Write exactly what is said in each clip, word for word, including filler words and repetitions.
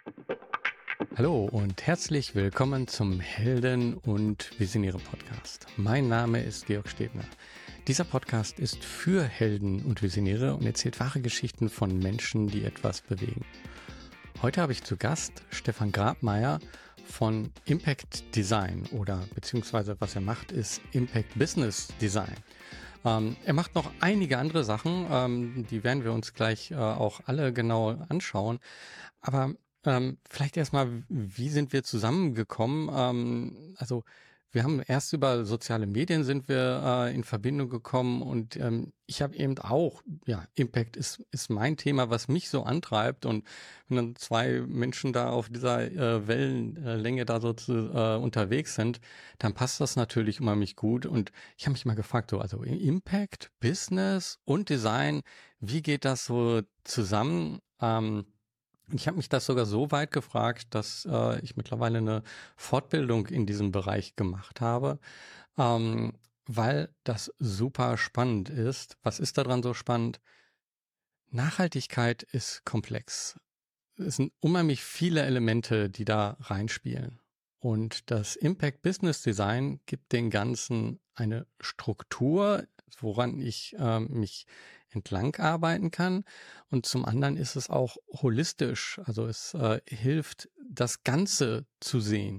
Hallo und herzlich willkommen zum Helden und Visionäre Podcast. Mein Name ist Georg Stebner. Dieser Podcast ist für Helden und Visionäre und erzählt wahre Geschichten von Menschen, die etwas bewegen. Heute habe ich zu Gast Stefan Grabmeier von Impact Design oder beziehungsweise was er macht ist Impact Business Design. Ähm, er macht noch einige andere Sachen, ähm, die werden wir uns gleich äh, auch alle genau anschauen. Aber ähm, vielleicht erstmal, wie sind wir zusammengekommen? Ähm, also wir haben erst über soziale Medien sind wir äh, in Verbindung gekommen und ähm, ich habe eben auch, ja, Impact ist ist mein Thema, was mich so antreibt und wenn dann zwei Menschen da auf dieser äh, Wellenlänge da so zu, äh, unterwegs sind, dann passt das natürlich unheimlich gut und ich habe mich mal gefragt, so also Impact, Business und Design, wie geht das so zusammen? Ähm, Ich habe mich das sogar so weit gefragt, dass äh, ich mittlerweile eine Fortbildung in diesem Bereich gemacht habe, ähm, weil das super spannend ist. Was ist daran so spannend? Nachhaltigkeit ist komplex. Es sind unheimlich viele Elemente, die da reinspielen. Und das Impact Business Design gibt den Ganzen eine Struktur, woran ich äh, mich entlang arbeiten kann. Und zum anderen ist es auch holistisch. Also es äh, hilft, das Ganze zu sehen.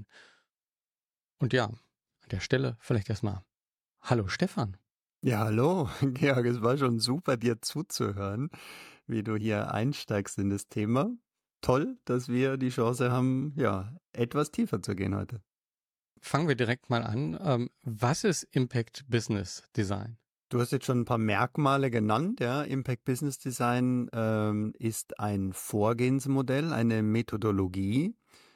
Und ja, an der Stelle vielleicht erstmal Hallo Stefan. Ja, hallo, Georg, es war schon super, dir zuzuhören, wie du hier einsteigst in das Thema. Toll, dass wir die Chance haben, ja, etwas tiefer zu gehen heute. Fangen wir direkt mal an. Ähm, was ist Impact Business Design? Du hast jetzt schon ein paar Merkmale genannt, ja. Impact Business Design ähm, ist ein Vorgehensmodell, eine Methodologie,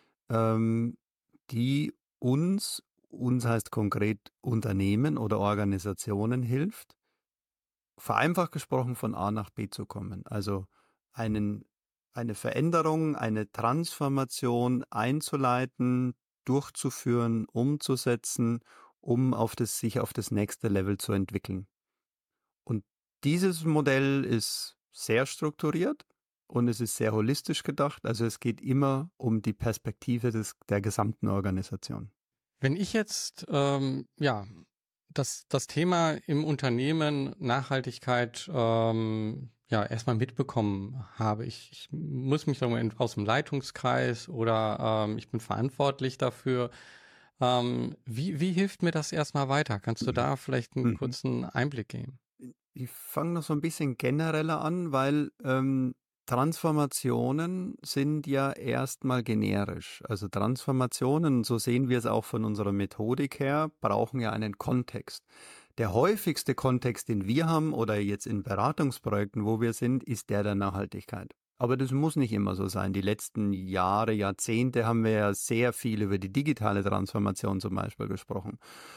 ähm, die uns, uns heißt konkret Unternehmen oder Organisationen hilft, vereinfacht gesprochen von A nach B zu kommen. Also einen, eine Veränderung, eine Transformation einzuleiten, durchzuführen, umzusetzen, um auf das, sich auf das nächste Level zu entwickeln. Und dieses Modell ist sehr strukturiert und es ist sehr holistisch gedacht. Also es geht immer um die Perspektive des, der gesamten Organisation. Wenn ich jetzt ähm, ja das das Thema im Unternehmen Nachhaltigkeit ähm, ja erstmal mitbekommen habe, ich, ich muss mich sagen, wir aus dem Leitungskreis oder ähm, ich bin verantwortlich dafür. Ähm, wie wie hilft mir das erstmal weiter? Kannst du da vielleicht einen Mhm. kurzen Einblick geben? Ich fange noch so ein bisschen genereller an, weil ähm, Transformationen sind ja erstmal generisch. Also Transformationen, so sehen wir es auch von unserer Methodik her, brauchen ja einen Kontext. Der häufigste Kontext, den wir haben oder jetzt in Beratungsprojekten, wo wir sind, ist der der Nachhaltigkeit. Aber das muss nicht immer so sein. Die letzten Jahre, Jahrzehnte haben wir ja sehr viel über die digitale Transformation zum Beispiel gesprochen.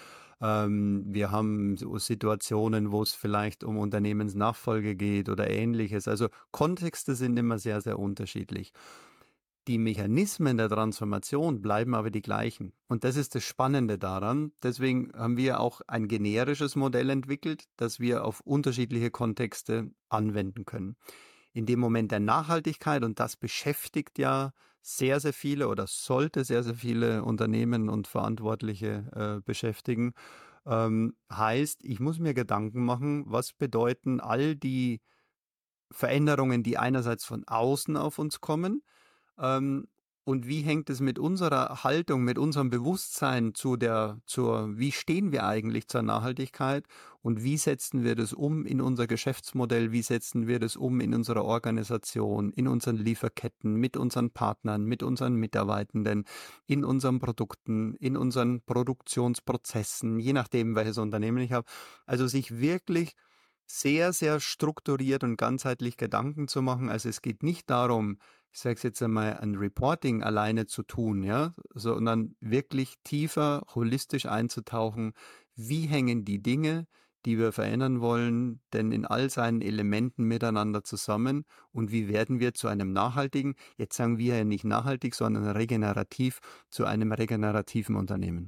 Ähm, wir haben so Situationen, wo es vielleicht um Unternehmensnachfolge geht oder ähnliches. Also Kontexte sind immer sehr, sehr unterschiedlich. Die Mechanismen der Transformation bleiben aber die gleichen. Und das ist das Spannende daran. Deswegen haben wir auch ein generisches Modell entwickelt, das wir auf unterschiedliche Kontexte anwenden können. In dem Moment der Nachhaltigkeit, und das beschäftigt ja sehr, sehr viele oder sollte sehr, sehr viele Unternehmen und Verantwortliche äh, beschäftigen, ähm, heißt, ich muss mir Gedanken machen, was bedeuten all die Veränderungen, die einerseits von außen auf uns kommen, ähm, und wie hängt es mit unserer Haltung, mit unserem Bewusstsein zu der, zur, wie stehen wir eigentlich zur Nachhaltigkeit und wie setzen wir das um in unser Geschäftsmodell, wie setzen wir das um in unserer Organisation, in unseren Lieferketten, mit unseren Partnern, mit unseren Mitarbeitenden, in unseren Produkten, in unseren Produktionsprozessen, je nachdem, welches Unternehmen ich habe. Also sich wirklich sehr, sehr strukturiert und ganzheitlich Gedanken zu machen. Also es geht nicht darum, ich sage es jetzt einmal, ein Reporting alleine zu tun, ja, sondern wirklich tiefer, holistisch einzutauchen. Wie hängen die Dinge, die wir verändern wollen, denn in all seinen Elementen miteinander zusammen und wie werden wir zu einem nachhaltigen, jetzt sagen wir ja nicht nachhaltig, sondern regenerativ, zu einem regenerativen Unternehmen?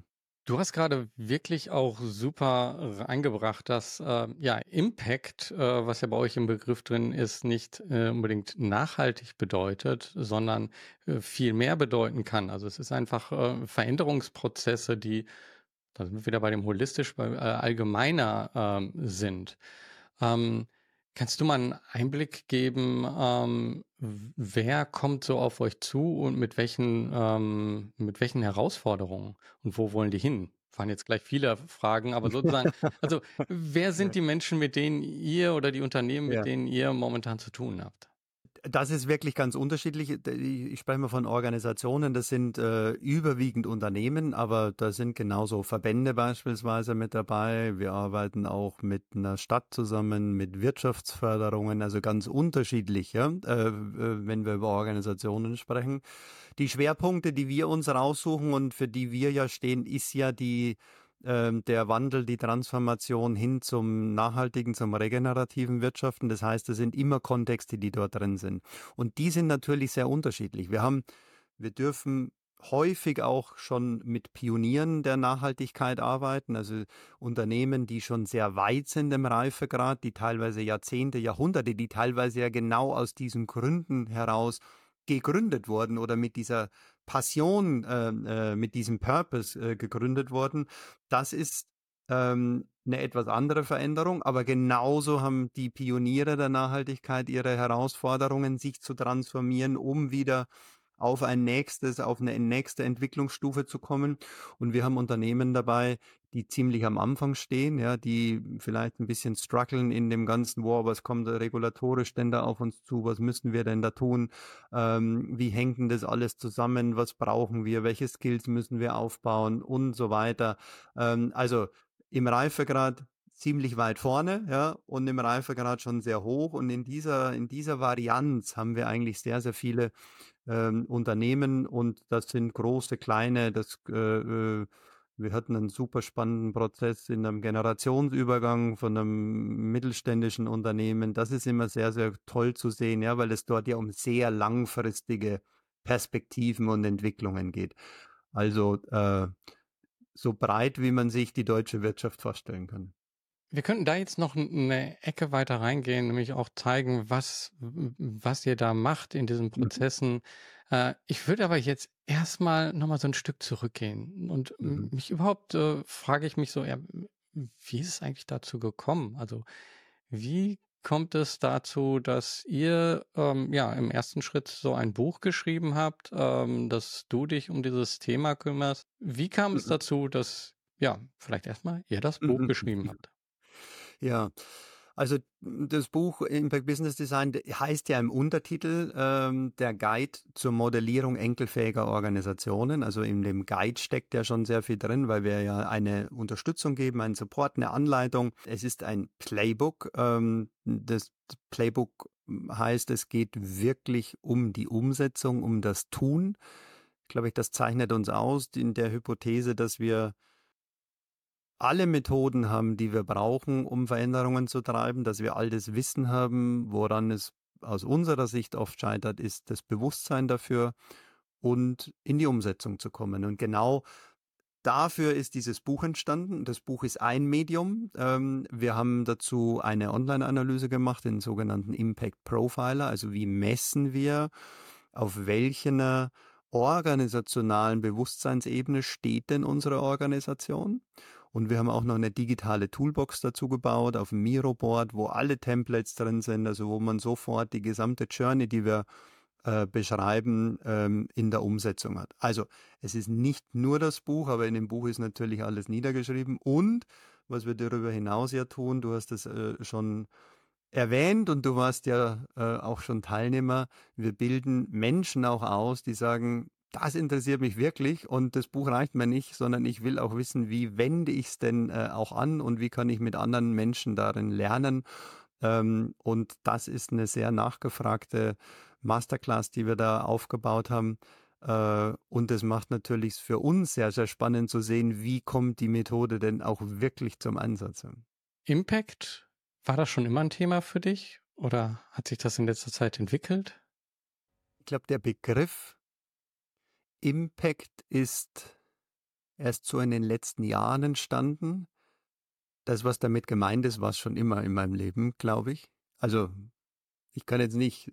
Du hast gerade wirklich auch super eingebracht, dass, äh, ja, Impact, äh, was ja bei euch im Begriff drin ist, nicht, äh, unbedingt nachhaltig bedeutet, sondern, äh, viel mehr bedeuten kann. Also, es ist einfach, äh, Veränderungsprozesse, die da sind wir wieder bei dem holistisch, bei, äh, allgemeiner, ähm, sind. Ähm, Kannst du mal einen Einblick geben, ähm, w wer kommt so auf euch zu und mit welchen ähm, mit welchen Herausforderungen und wo wollen die hin? Waren jetzt gleich viele Fragen, aber sozusagen also, wer Ja. sind die Menschen, mit denen ihr oder die Unternehmen, mit Ja. denen ihr momentan zu tun habt? Das ist wirklich ganz unterschiedlich. D Ich spreche mal von Organisationen, das sind, äh, überwiegend Unternehmen, aber da sind genauso Verbände beispielsweise mit dabei. Wir arbeiten auch mit einer Stadt zusammen, mit Wirtschaftsförderungen, also ganz unterschiedlich, ja, äh, äh, wenn wir über Organisationen sprechen. Die Schwerpunkte, die wir uns raussuchen und für die wir ja stehen, ist ja die ähm, der Wandel, die Transformation hin zum nachhaltigen, zum regenerativen Wirtschaften. Das heißt, es sind immer Kontexte, die dort drin sind. Und die sind natürlich sehr unterschiedlich. Wir haben, wir dürfen häufig auch schon mit Pionieren der Nachhaltigkeit arbeiten, also Unternehmen, die schon sehr weit sind im Reifegrad, die teilweise Jahrzehnte, Jahrhunderte, die teilweise ja genau aus diesen Gründen heraus gegründet wurden oder mit dieser Passion, äh, äh, mit diesem Purpose äh, gegründet wurden. Das ist ähm, eine etwas andere Veränderung, aber genauso haben die Pioniere der Nachhaltigkeit ihre Herausforderungen, sich zu transformieren, um wieder auf ein nächstes, auf eine nächste Entwicklungsstufe zu kommen. Und wir haben Unternehmen dabei, die ziemlich am Anfang stehen, ja, die vielleicht ein bisschen strugglen in dem ganzen, wow, was kommt da regulatorisch denn da auf uns zu, was müssen wir denn da tun, ähm, wie hängt denn das alles zusammen, was brauchen wir, welche Skills müssen wir aufbauen und so weiter. Ähm, also im Reifegrad ziemlich weit vorne, ja, und im Reifegrad schon sehr hoch. Und in dieser, in dieser Varianz haben wir eigentlich sehr, sehr viele ähm, Unternehmen und das sind große, kleine, das äh, äh, wir hatten einen super spannenden Prozess in einem Generationsübergang von einem mittelständischen Unternehmen. Das ist immer sehr, sehr toll zu sehen, ja, weil es dort ja um sehr langfristige Perspektiven und Entwicklungen geht. Also äh, so breit, wie man sich die deutsche Wirtschaft vorstellen kann. Wir könnten da jetzt noch 'n 'ne Ecke weiter reingehen, nämlich auch zeigen, was w was ihr da macht in diesen Mhm. Prozessen. Äh, ich würde aber jetzt erst mal noch mal so 'n Stück zurückgehen und m Mhm. mich überhaupt, äh frage ich mich so, ja, wie ist es eigentlich dazu gekommen? Also, wie kommt es dazu, dass ihr, ähm, ja, im ersten Schritt so ein Buch geschrieben habt, ähm, dass du dich um dieses Thema kümmerst? Wie kam es Mhm. dazu, dass, ja, vielleicht erst mal ihr das Buch Mhm. geschrieben habt? Ja, also das Buch Impact Business Design d- heißt ja im Untertitel ähm, der Guide zur Modellierung enkelfähiger Organisationen. Also in dem Guide steckt ja schon sehr viel drin, weil wir ja eine Unterstützung geben, einen Support, eine Anleitung. Es ist ein Playbook. Ähm, das Playbook heißt, es geht wirklich um die Umsetzung, um das Tun. Glaube ich, das zeichnet uns aus in der Hypothese, dass wir alle Methoden haben, die wir brauchen, um Veränderungen zu treiben, dass wir all das Wissen haben, woran es aus unserer Sicht oft scheitert, ist das Bewusstsein dafür und in die Umsetzung zu kommen. Und genau dafür ist dieses Buch entstanden. Das Buch ist ein Medium. Ähm, wir haben dazu eine Online-Analyse gemacht, den sogenannten Impact Profiler. Also wie messen wir, auf welcher organisationalen Bewusstseinsebene steht denn unsere Organisation? Und wir haben auch noch eine digitale Toolbox dazu gebaut auf dem Miro-Board, wo alle Templates drin sind, also wo man sofort die gesamte Journey, die wir äh, beschreiben, ähm, in der Umsetzung hat. Also es ist nicht nur das Buch, aber in dem Buch ist natürlich alles niedergeschrieben. Und was wir darüber hinaus ja tun, du hast es äh, schon erwähnt und du warst ja äh, auch schon Teilnehmer, wir bilden Menschen auch aus, die sagen, das interessiert mich wirklich und das Buch reicht mir nicht, sondern ich will auch wissen, wie wende ich es denn äh, auch an und wie kann ich mit anderen Menschen darin lernen. Ähm, und das ist eine sehr nachgefragte Masterclass, die wir da aufgebaut haben. Äh, und es macht natürlich für uns sehr, sehr spannend zu sehen, wie kommt die Methode denn auch wirklich zum Einsatz. Impact, war das schon immer ein Thema für dich oder hat sich das in letzter Zeit entwickelt? Ich glaube, der Begriff Impact ist erst so in den letzten Jahren entstanden. Das, was damit gemeint ist, war es schon immer in meinem Leben, glaube ich. Also ich kann jetzt nicht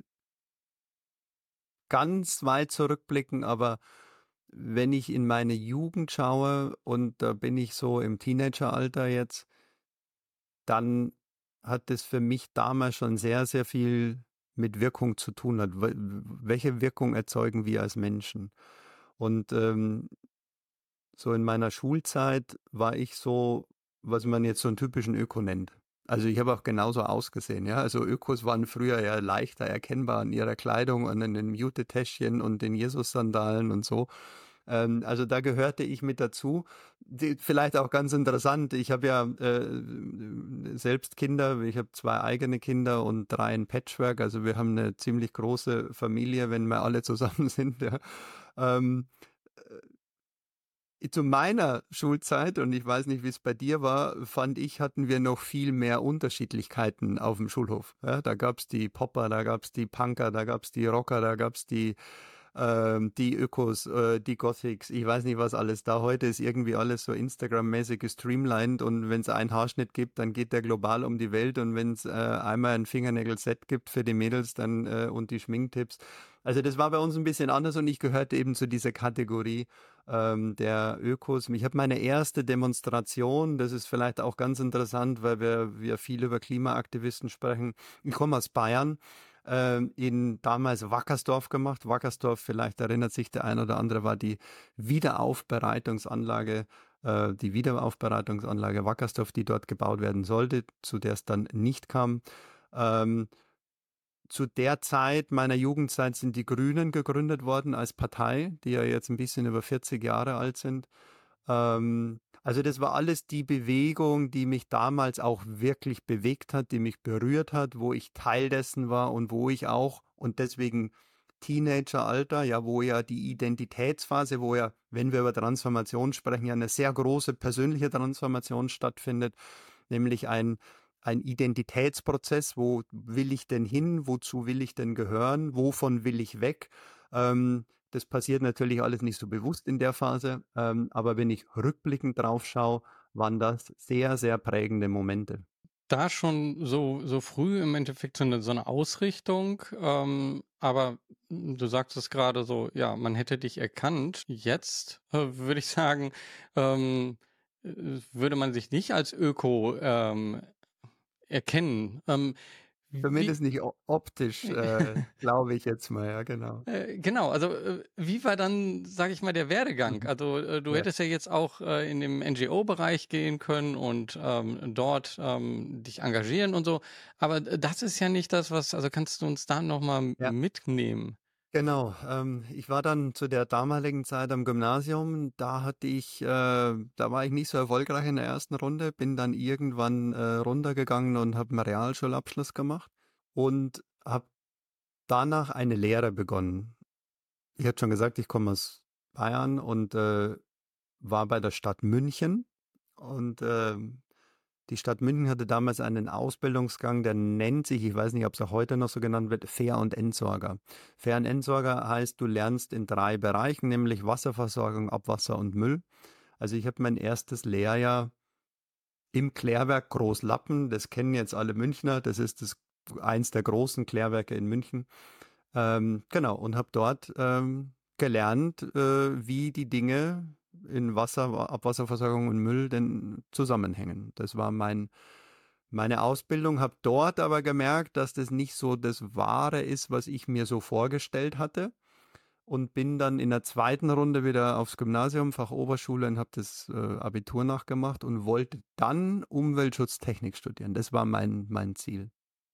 ganz weit zurückblicken, aber wenn ich in meine Jugend schaue und da bin ich so im Teenageralter jetzt, dann hat es für mich damals schon sehr, sehr viel mit Wirkung zu tun hat. Wel- Welche Wirkung erzeugen wir als Menschen? Und ähm, so in meiner Schulzeit war ich so, was man jetzt so einen typischen Öko nennt. Also ich habe auch genauso ausgesehen, ja. Also Ökos waren früher ja leichter erkennbar an ihrer Kleidung und an den Jute-Täschchen und den Jesus-Sandalen und so. Ähm, also da gehörte ich mit dazu. Die, vielleicht auch ganz interessant, ich habe ja äh, selbst Kinder, ich habe zwei eigene Kinder und drei in Patchwork, also wir haben eine ziemlich große Familie, wenn wir alle zusammen sind. Ja. Ähm, zu meiner Schulzeit, und ich weiß nicht, wie es bei dir war, fand ich, hatten wir noch viel mehr Unterschiedlichkeiten auf dem Schulhof. Ja, da gab es die Popper, da gab es die Punker, da gab es die Rocker, da gab es die, ähm, die Ökos, äh, die Gothics, ich weiß nicht, was alles da. Heute ist irgendwie alles so Instagram-mäßig gestreamlined und wenn es einen Haarschnitt gibt, dann geht der global um die Welt und wenn es äh, einmal ein Fingernägel-Set gibt für die Mädels dann äh, und die Schminktipps. Also das war bei uns ein bisschen anders und ich gehörte eben zu dieser Kategorie ähm, der Ökos. Ich habe meine erste Demonstration, das ist vielleicht auch ganz interessant, weil wir, wir viel über Klimaaktivisten sprechen. Ich komme aus Bayern, ähm, in damals Wackersdorf gemacht. Wackersdorf, vielleicht erinnert sich der ein oder andere, war die Wiederaufbereitungsanlage, äh, die Wiederaufbereitungsanlage Wackersdorf, die dort gebaut werden sollte, zu der es dann nicht kam. Ähm, zu der Zeit meiner Jugendzeit sind die Grünen gegründet worden als Partei, die ja jetzt ein bisschen über vierzig Jahre alt sind. Ähm, also das war alles die Bewegung, die mich damals auch wirklich bewegt hat, die mich berührt hat, wo ich Teil dessen war und wo ich auch, und deswegen Teenageralter, ja, wo ja die Identitätsphase, wo ja, wenn wir über Transformation sprechen, ja eine sehr große persönliche Transformation stattfindet, nämlich ein ein Identitätsprozess, wo will ich denn hin, wozu will ich denn gehören, wovon will ich weg. Ähm, das passiert natürlich alles nicht so bewusst in der Phase, ähm, aber wenn ich rückblickend drauf schaue, waren das sehr, sehr prägende Momente. Da schon so so früh im Endeffekt so 'ne so 'ne Ausrichtung, ähm, aber hm, du sagtest gerade so, ja, man hätte dich erkannt. Jetzt, äh, würde ich sagen, ähm, äh, würde man sich nicht als Öko, ähm, erkennen. Ähm, wie Zumindest nicht o optisch, äh, glaube ich jetzt mal, ja, genau. Äh, genau, also, äh, wie war dann, sage ich mal, der Werdegang? Mhm. Also, äh, du Ja. hättest ja jetzt auch, äh, in dem N G O-Bereich gehen können und, ähm, dort, ähm, dich engagieren und so, aber d das ist ja nicht das, was also, kannst du uns da noch mal Ja. mitnehmen? Genau, ähm, ich war dann zu der damaligen Zeit am Gymnasium, da hatte ich, äh, da war ich nicht so erfolgreich in der ersten Runde, bin dann irgendwann äh, runtergegangen und habe einen Realschulabschluss gemacht und habe danach eine Lehre begonnen. Ich hatte schon gesagt, ich komme aus Bayern und äh, war bei der Stadt München und ähm, die Stadt München hatte damals einen Ausbildungsgang, der nennt sich, ich weiß nicht, ob es auch heute noch so genannt wird, Fähr- und Entsorger. Fähr- und Entsorger heißt, du lernst in drei Bereichen, nämlich Wasserversorgung, Abwasser und Müll. Also ich habe mein erstes Lehrjahr im Klärwerk Großlappen, das kennen jetzt alle Münchner, das ist das, eins der großen Klärwerke in München. Ähm, genau, und habe dort ähm, gelernt, äh, wie die Dinge in Wasser, Abwasserversorgung und Müll denn zusammenhängen. Das war mein meine Ausbildung, habe dort aber gemerkt, dass das nicht so das Wahre ist, was ich mir so vorgestellt hatte und bin dann in der zweiten Runde wieder aufs Gymnasium, Fachoberschule und habe das äh, Abitur nachgemacht und wollte dann Umweltschutztechnik studieren. Das war mein, mein Ziel.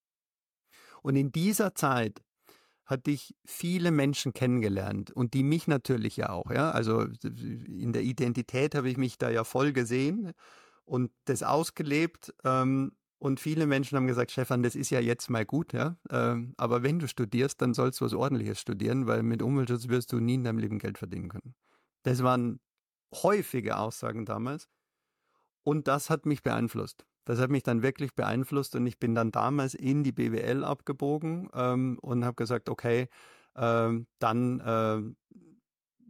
Und in dieser Zeit hatte ich viele Menschen kennengelernt und die mich natürlich ja auch, ja. Also in der Identität habe ich mich da ja voll gesehen und das ausgelebt. Ähm, und viele Menschen haben gesagt, Stefan, das ist ja jetzt mal gut, ja. Ähm, aber wenn du studierst, dann sollst du was Ordentliches studieren, weil mit Umweltschutz wirst du nie in deinem Leben Geld verdienen können. Das waren häufige Aussagen damals. Und das hat mich beeinflusst. Das hat mich dann wirklich beeinflusst und ich bin dann damals in die B W L abgebogen ähm, und habe gesagt, okay, ähm, dann äh,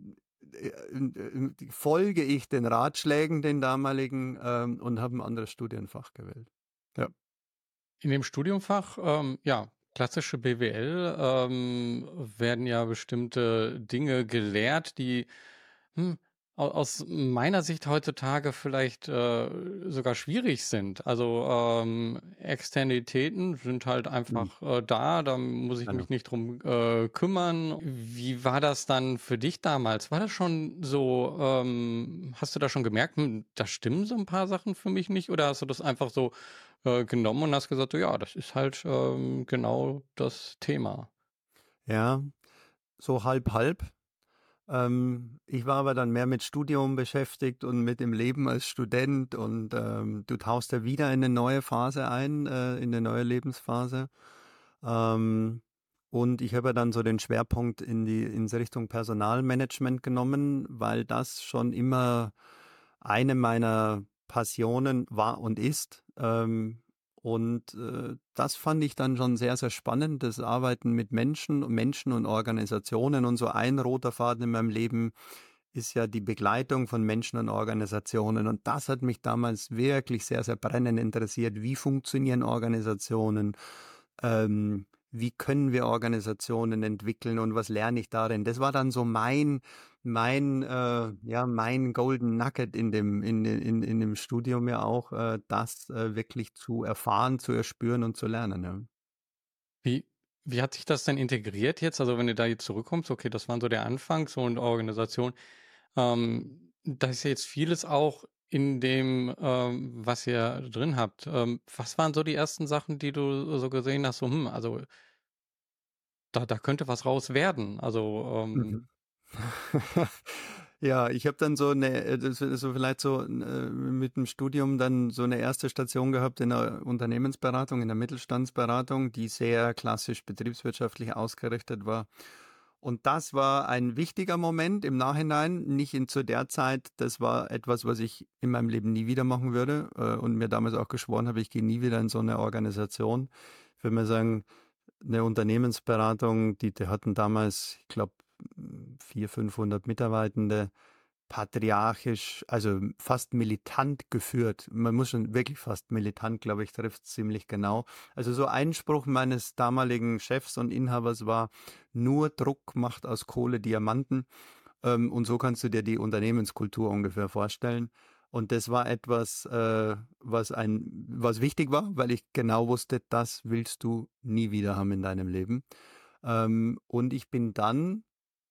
äh, äh, folge ich den Ratschlägen, den damaligen, ähm, und habe ein anderes Studienfach gewählt. Ja. In dem Studiumfach, ähm, ja, klassische B W L, ähm, werden ja bestimmte Dinge gelehrt, die, hm, au aus meiner Sicht heutzutage vielleicht, äh, sogar schwierig sind. Also, ähm, Externitäten sind halt Mhm. einfach, äh, da, da muss ich mich Genau. nicht drum, äh, kümmern. Wie war das dann für dich damals? War das schon so, ähm hast du da schon gemerkt: „Hm, da stimmen so ein paar Sachen für mich nicht“, oder hast du das einfach so äh, genommen und hast gesagt, so, ja, das ist halt, ähm, genau das Thema. Ja, so halb halb. Ähm, ich war aber dann mehr mit Studium beschäftigt und mit dem Leben als Student und, ähm, du tauchst ja wieder in eine neue Phase ein, äh, in eine neue Lebensphase. Ähm, und ich habe ja dann so den Schwerpunkt in die in Richtung Personalmanagement genommen, weil das schon immer eine meiner Passionen war und ist. Ähm, und, äh, das fand ich dann schon sehr, sehr spannend, das Arbeiten mit Menschen Menschen und Organisationen. Und so ein roter Faden in meinem Leben ist ja die Begleitung von Menschen und Organisationen. Und das hat mich damals wirklich sehr, sehr brennend interessiert. Wie funktionieren Organisationen? Ähm, wie können wir Organisationen entwickeln und was lerne ich darin? Das war dann so mein mein, äh, ja, mein Golden Nugget in dem in de in in dem Studium ja auch, äh, das, äh, wirklich zu erfahren, zu erspüren und zu lernen, ja. Wie wie hat sich das denn integriert jetzt? Also, wenn du da jetzt zurückkommst, okay, das waren so der Anfang, so in Organisation. Ähm, da ist ja jetzt vieles auch in dem, ähm, was ihr drin habt. Ähm, was waren so die ersten Sachen, die du so gesehen hast, so, hm, also da da könnte was raus werden? Also, ähm Mhm. Ja, ich habe dann so eine, äh, das ist so vielleicht so, äh, mit dem Studium dann so eine erste Station gehabt in der Unternehmensberatung, in der Mittelstandsberatung, die sehr klassisch betriebswirtschaftlich ausgerichtet war. Und das war ein wichtiger Moment im Nachhinein, nicht in zu der Zeit. Das war etwas, was ich in meinem Leben nie wieder machen würde, äh, und mir damals auch geschworen habe, ich gehe nie wieder in so eine Organisation. Ich würde mal sagen, eine Unternehmensberatung, die die hatten damals, ich glaube, vierhundert, fünfhundert Mitarbeitende, patriarchisch, also fast militant geführt. Man muss schon wirklich fast militant, glaube ich, trifft ziemlich genau. Also so Einspruch meines damaligen Chefs und Inhabers war: „Nur Druck macht aus Kohle Diamanten." Ähm, und so kannst du dir die Unternehmenskultur ungefähr vorstellen. Und das war etwas, äh, was ein was wichtig war, weil ich genau wusste, das willst du nie wieder haben in deinem Leben. Ähm, und ich bin dann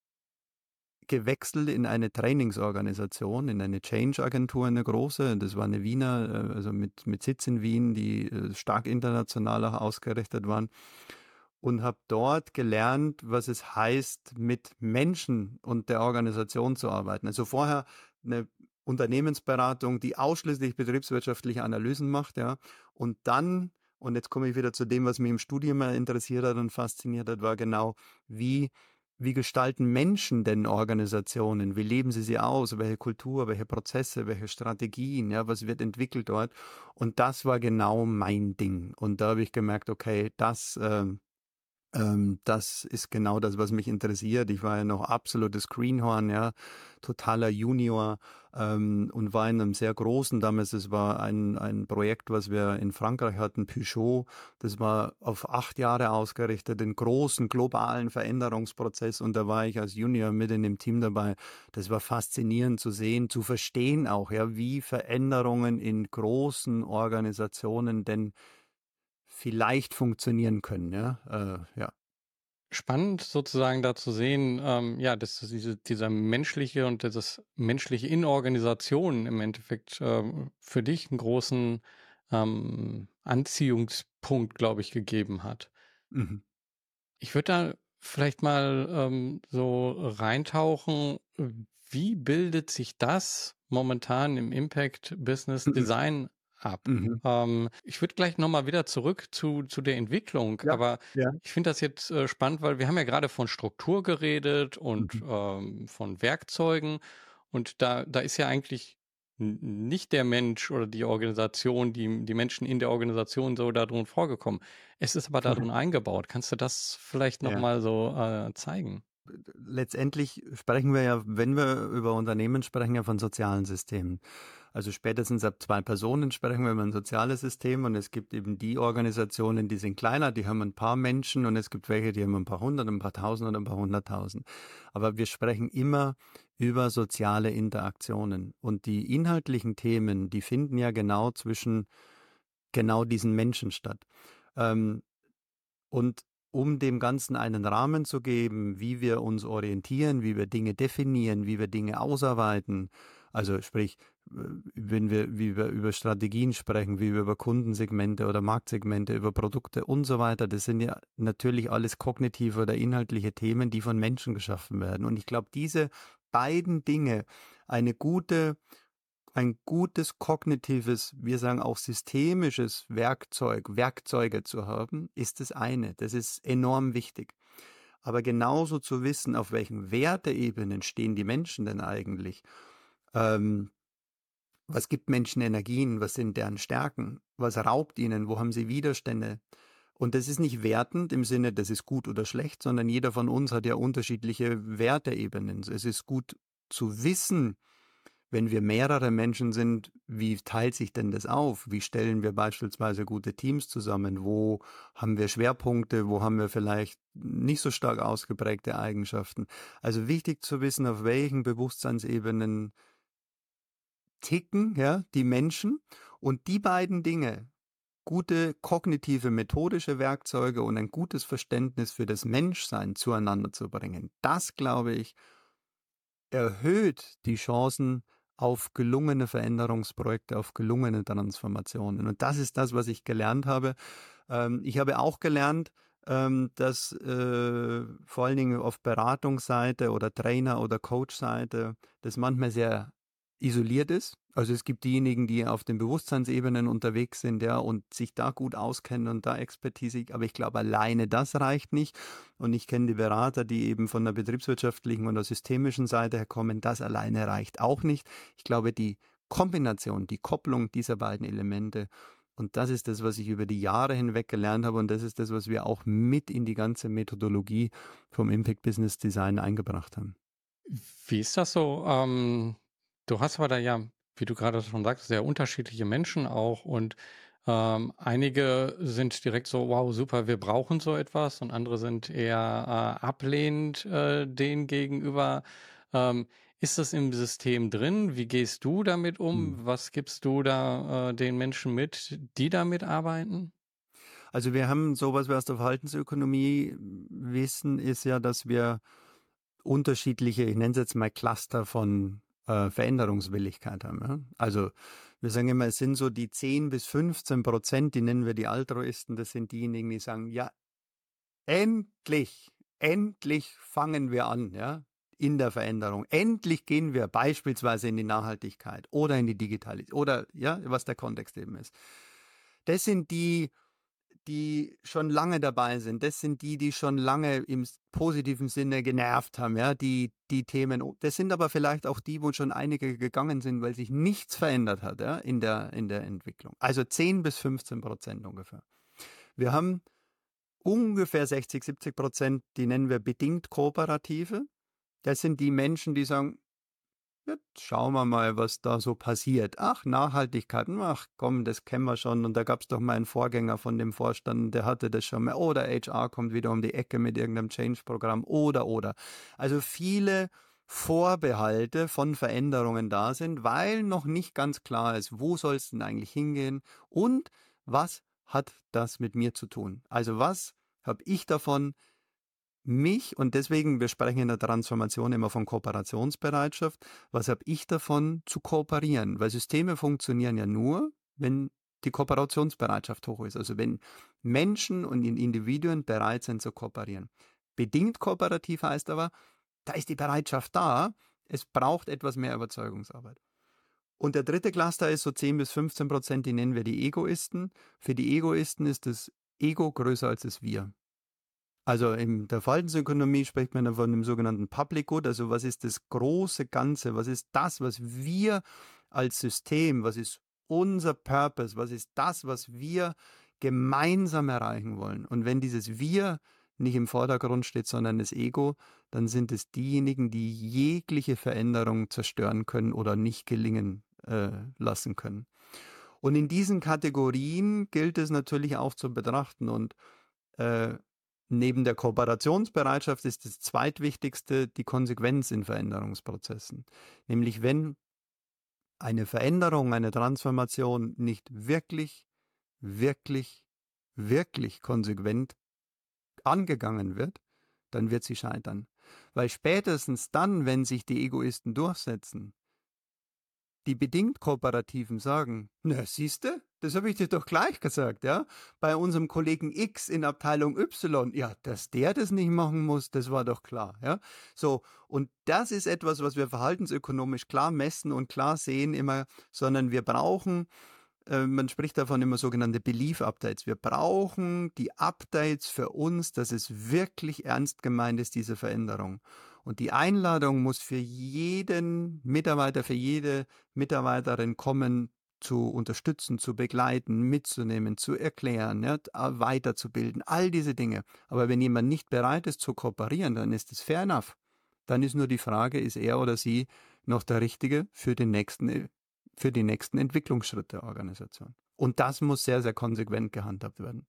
gewechselt in eine Trainingsorganisation, in eine Change-Agentur, eine große. Das war eine Wiener, äh, also mit, mit Sitz in Wien, die äh, stark international auch ausgerichtet waren. Und habe dort gelernt, was es heißt, mit Menschen und der Organisation zu arbeiten. Also vorher eine Unternehmensberatung, die ausschließlich betriebswirtschaftliche Analysen macht, ja. Und dann, und jetzt komme ich wieder zu dem, was mich im Studium mal interessiert hat und fasziniert hat, war genau, wie wie gestalten Menschen denn Organisationen? Wie leben sie sie aus? Welche Kultur, welche Prozesse, welche Strategien? Ja, was wird entwickelt dort? Und das war genau mein Ding. Und da habe ich gemerkt, okay, das, ähm, ähm, das ist genau das, was mich interessiert. Ich war ja noch absolutes Greenhorn, ja, totaler Junior, ähm, und war in einem sehr großen, damals, es war ein, ein Projekt, was wir in Frankreich hatten, Peugeot, das war auf acht Jahre ausgerichtet, den großen globalen Veränderungsprozess, und da war ich als Junior mit in dem Team dabei. Das war faszinierend zu sehen, zu verstehen auch, ja, wie Veränderungen in großen Organisationen denn vielleicht funktionieren können, ja, äh, ja. Spannend sozusagen da zu sehen, ähm, ja, dass diese dieser menschliche und das menschliche in Organisationen im Endeffekt, ähm, für dich einen großen, ähm, Anziehungspunkt, glaube ich, gegeben hat. Mhm. Ich würde da vielleicht mal, ähm, so reintauchen. Wie bildet sich das momentan im Impact Business Mhm. Design ab? Mhm. Ähm, ich würde gleich noch mal wieder zurück zu zu der Entwicklung, Ja, aber ja. ich finde das jetzt, äh, spannend, weil wir haben ja gerade von Struktur geredet und, Mhm. ähm, von Werkzeugen, und da da ist ja eigentlich n nicht der Mensch oder die Organisation, die die Menschen in der Organisation so darin vorgekommen. Es ist aber darin eingebaut. Kannst du das vielleicht noch Ja. mal so, äh, zeigen? letztendlich sprechen wir ja, wenn wir über Unternehmen sprechen, ja von sozialen Systemen. Also spätestens ab zwei Personen sprechen wir über ein soziales System und es gibt eben die Organisationen, die sind kleiner, die haben ein paar Menschen und es gibt welche, die haben ein paar hundert, ein paar tausend oder ein paar hunderttausend. Aber wir sprechen immer über soziale Interaktionen und die inhaltlichen Themen, die finden ja genau zwischen genau diesen Menschen statt. Ähm, und um dem Ganzen einen Rahmen zu geben, wie wir uns orientieren, wie wir Dinge definieren, wie wir Dinge ausarbeiten, also sprich, äh, wenn wir, wie wir über Strategien sprechen, wie wir über Kundensegmente oder Marktsegmente, über Produkte und so weiter, das sind ja natürlich alles kognitive oder inhaltliche Themen, die von Menschen geschaffen werden. Und ich glaube, diese beiden Dinge, eine gute ein gutes kognitives, wir sagen auch systemisches Werkzeug, Werkzeuge zu haben, ist das eine. Das ist enorm wichtig. Aber genauso zu wissen, auf welchen Werteebenen stehen die Menschen denn eigentlich? Ähm, was gibt Menschen Energien? Was sind deren Stärken? Was raubt ihnen? Wo haben sie Widerstände? Und das ist nicht wertend im Sinne, das ist gut oder schlecht, sondern jeder von uns hat ja unterschiedliche Werteebenen. Es ist gut zu wissen, wenn wir mehrere Menschen sind, wie teilt sich denn das auf? Wie stellen wir beispielsweise gute Teams zusammen? Wo haben wir Schwerpunkte? Wo haben wir vielleicht nicht so stark ausgeprägte Eigenschaften? Also wichtig zu wissen, auf welchen Bewusstseinsebenen ticken, ja, die Menschen. Und die beiden Dinge, gute kognitive, methodische Werkzeuge und ein gutes Verständnis für das Menschsein zueinander zu bringen, das, glaube ich, erhöht die Chancen auf gelungene Veränderungsprojekte, auf gelungene Transformationen. Und das ist das, was ich gelernt habe. Ähm, ich habe auch gelernt, ähm, dass äh, vor allen Dingen auf Beratungsseite oder Trainer- oder Coach-Seite das manchmal sehr isoliert ist. Also es gibt diejenigen, die auf den Bewusstseinsebenen unterwegs sind, ja, und sich da gut auskennen und da Expertise, aber ich glaube, alleine das reicht nicht. Und ich kenne die Berater, die eben von der betriebswirtschaftlichen und der systemischen Seite her kommen. Das alleine reicht auch nicht. Ich glaube, die Kombination, die Kopplung dieser beiden Elemente, und das ist das, was ich über die Jahre hinweg gelernt habe, und das ist das, was wir auch mit in die ganze Methodologie vom Impact Business Design eingebracht haben. Wie ist das so? Ähm, du hast aber da ja, wie du gerade schon sagst, sehr unterschiedliche Menschen auch und ähm, einige sind direkt so, wow, super, wir brauchen so etwas und andere sind eher äh, ablehnend äh, denen gegenüber. Ähm, ist das im System drin? Wie gehst du damit Hm. um? Was gibst du da äh, den Menschen mit, die damit arbeiten? Also wir haben sowas, was wir aus der Verhaltensökonomie wissen, ist ja, dass wir unterschiedliche, ich nenne es jetzt mal Cluster von äh, Veränderungswilligkeit haben. Ja? Also wir sagen immer, es sind so die zehn bis fünfzehn Prozent, die nennen wir die Altruisten, das sind diejenigen, die sagen, ja, endlich, endlich fangen wir an, ja, in der Veränderung. Endlich gehen wir beispielsweise in die Nachhaltigkeit oder in die Digitalität oder ja, was der Kontext eben ist. Das sind die, die schon lange dabei sind. Das sind die, die schon lange im positiven Sinne genervt haben, ja, die, die Themen. Das sind aber vielleicht auch die, wo schon einige gegangen sind, weil sich nichts verändert hat, ja, in der, in der Entwicklung. Also zehn bis fünfzehn Prozent ungefähr. Wir haben ungefähr sechzig, siebzig Prozent, die nennen wir bedingt Kooperative. Das sind die Menschen, die sagen, jetzt schauen wir mal, was da so passiert. Ach, Nachhaltigkeit, ach komm, das kennen wir schon. Und da gab es doch mal einen Vorgänger von dem Vorstand, der hatte das schon mal. Oder H R kommt wieder um die Ecke mit irgendeinem Change-Programm. Oder, oder. Also viele Vorbehalte von Veränderungen da sind, weil noch nicht ganz klar ist, wo soll es denn eigentlich hingehen und was hat das mit mir zu tun? Also was habe ich davon, mich, und deswegen, wir sprechen in der Transformation immer von Kooperationsbereitschaft, was habe ich davon zu kooperieren? Weil Systeme funktionieren ja nur, wenn die Kooperationsbereitschaft hoch ist. Also wenn Menschen und Individuen bereit sind zu kooperieren. Bedingt kooperativ heißt aber, da ist die Bereitschaft da, es braucht etwas mehr Überzeugungsarbeit. Und der dritte Cluster ist so zehn bis fünfzehn Prozent, die nennen wir die Egoisten. Für die Egoisten ist das Ego größer als das Wir. Also in der Verhaltensökonomie spricht man von dem sogenannten Public Good, also was ist das große Ganze, was ist das, was wir als System, was ist unser Purpose, was ist das, was wir gemeinsam erreichen wollen. Und wenn dieses Wir nicht im Vordergrund steht, sondern das Ego, dann sind es diejenigen, die jegliche Veränderung zerstören können oder nicht gelingen äh, lassen können. Und in diesen Kategorien gilt es natürlich auch zu betrachten. Und äh, neben der Kooperationsbereitschaft ist das zweitwichtigste die Konsequenz in Veränderungsprozessen. Nämlich wenn eine Veränderung, eine Transformation nicht wirklich, wirklich, wirklich konsequent angegangen wird, dann wird sie scheitern. Weil spätestens dann, wenn sich die Egoisten durchsetzen, die bedingt Kooperativen sagen, na siehste, das habe ich dir doch gleich gesagt, ja, bei unserem Kollegen X in Abteilung Y, ja, dass der das nicht machen muss, das war doch klar, ja. So, und das ist etwas, was wir verhaltensökonomisch klar messen und klar sehen immer, sondern wir brauchen, äh, man spricht davon immer sogenannte Belief-Updates. Wir brauchen die Updates für uns, dass es wirklich ernst gemeint ist, diese Veränderung. Und die Einladung muss für jeden Mitarbeiter, für jede Mitarbeiterin kommen, zu unterstützen, zu begleiten, mitzunehmen, zu erklären, ja, weiterzubilden, all diese Dinge. Aber wenn jemand nicht bereit ist zu kooperieren, dann ist es fair enough. Dann ist nur die Frage, ist er oder sie noch der Richtige für den nächsten, für die nächsten Entwicklungsschritte der Organisation. Und das muss sehr, sehr konsequent gehandhabt werden.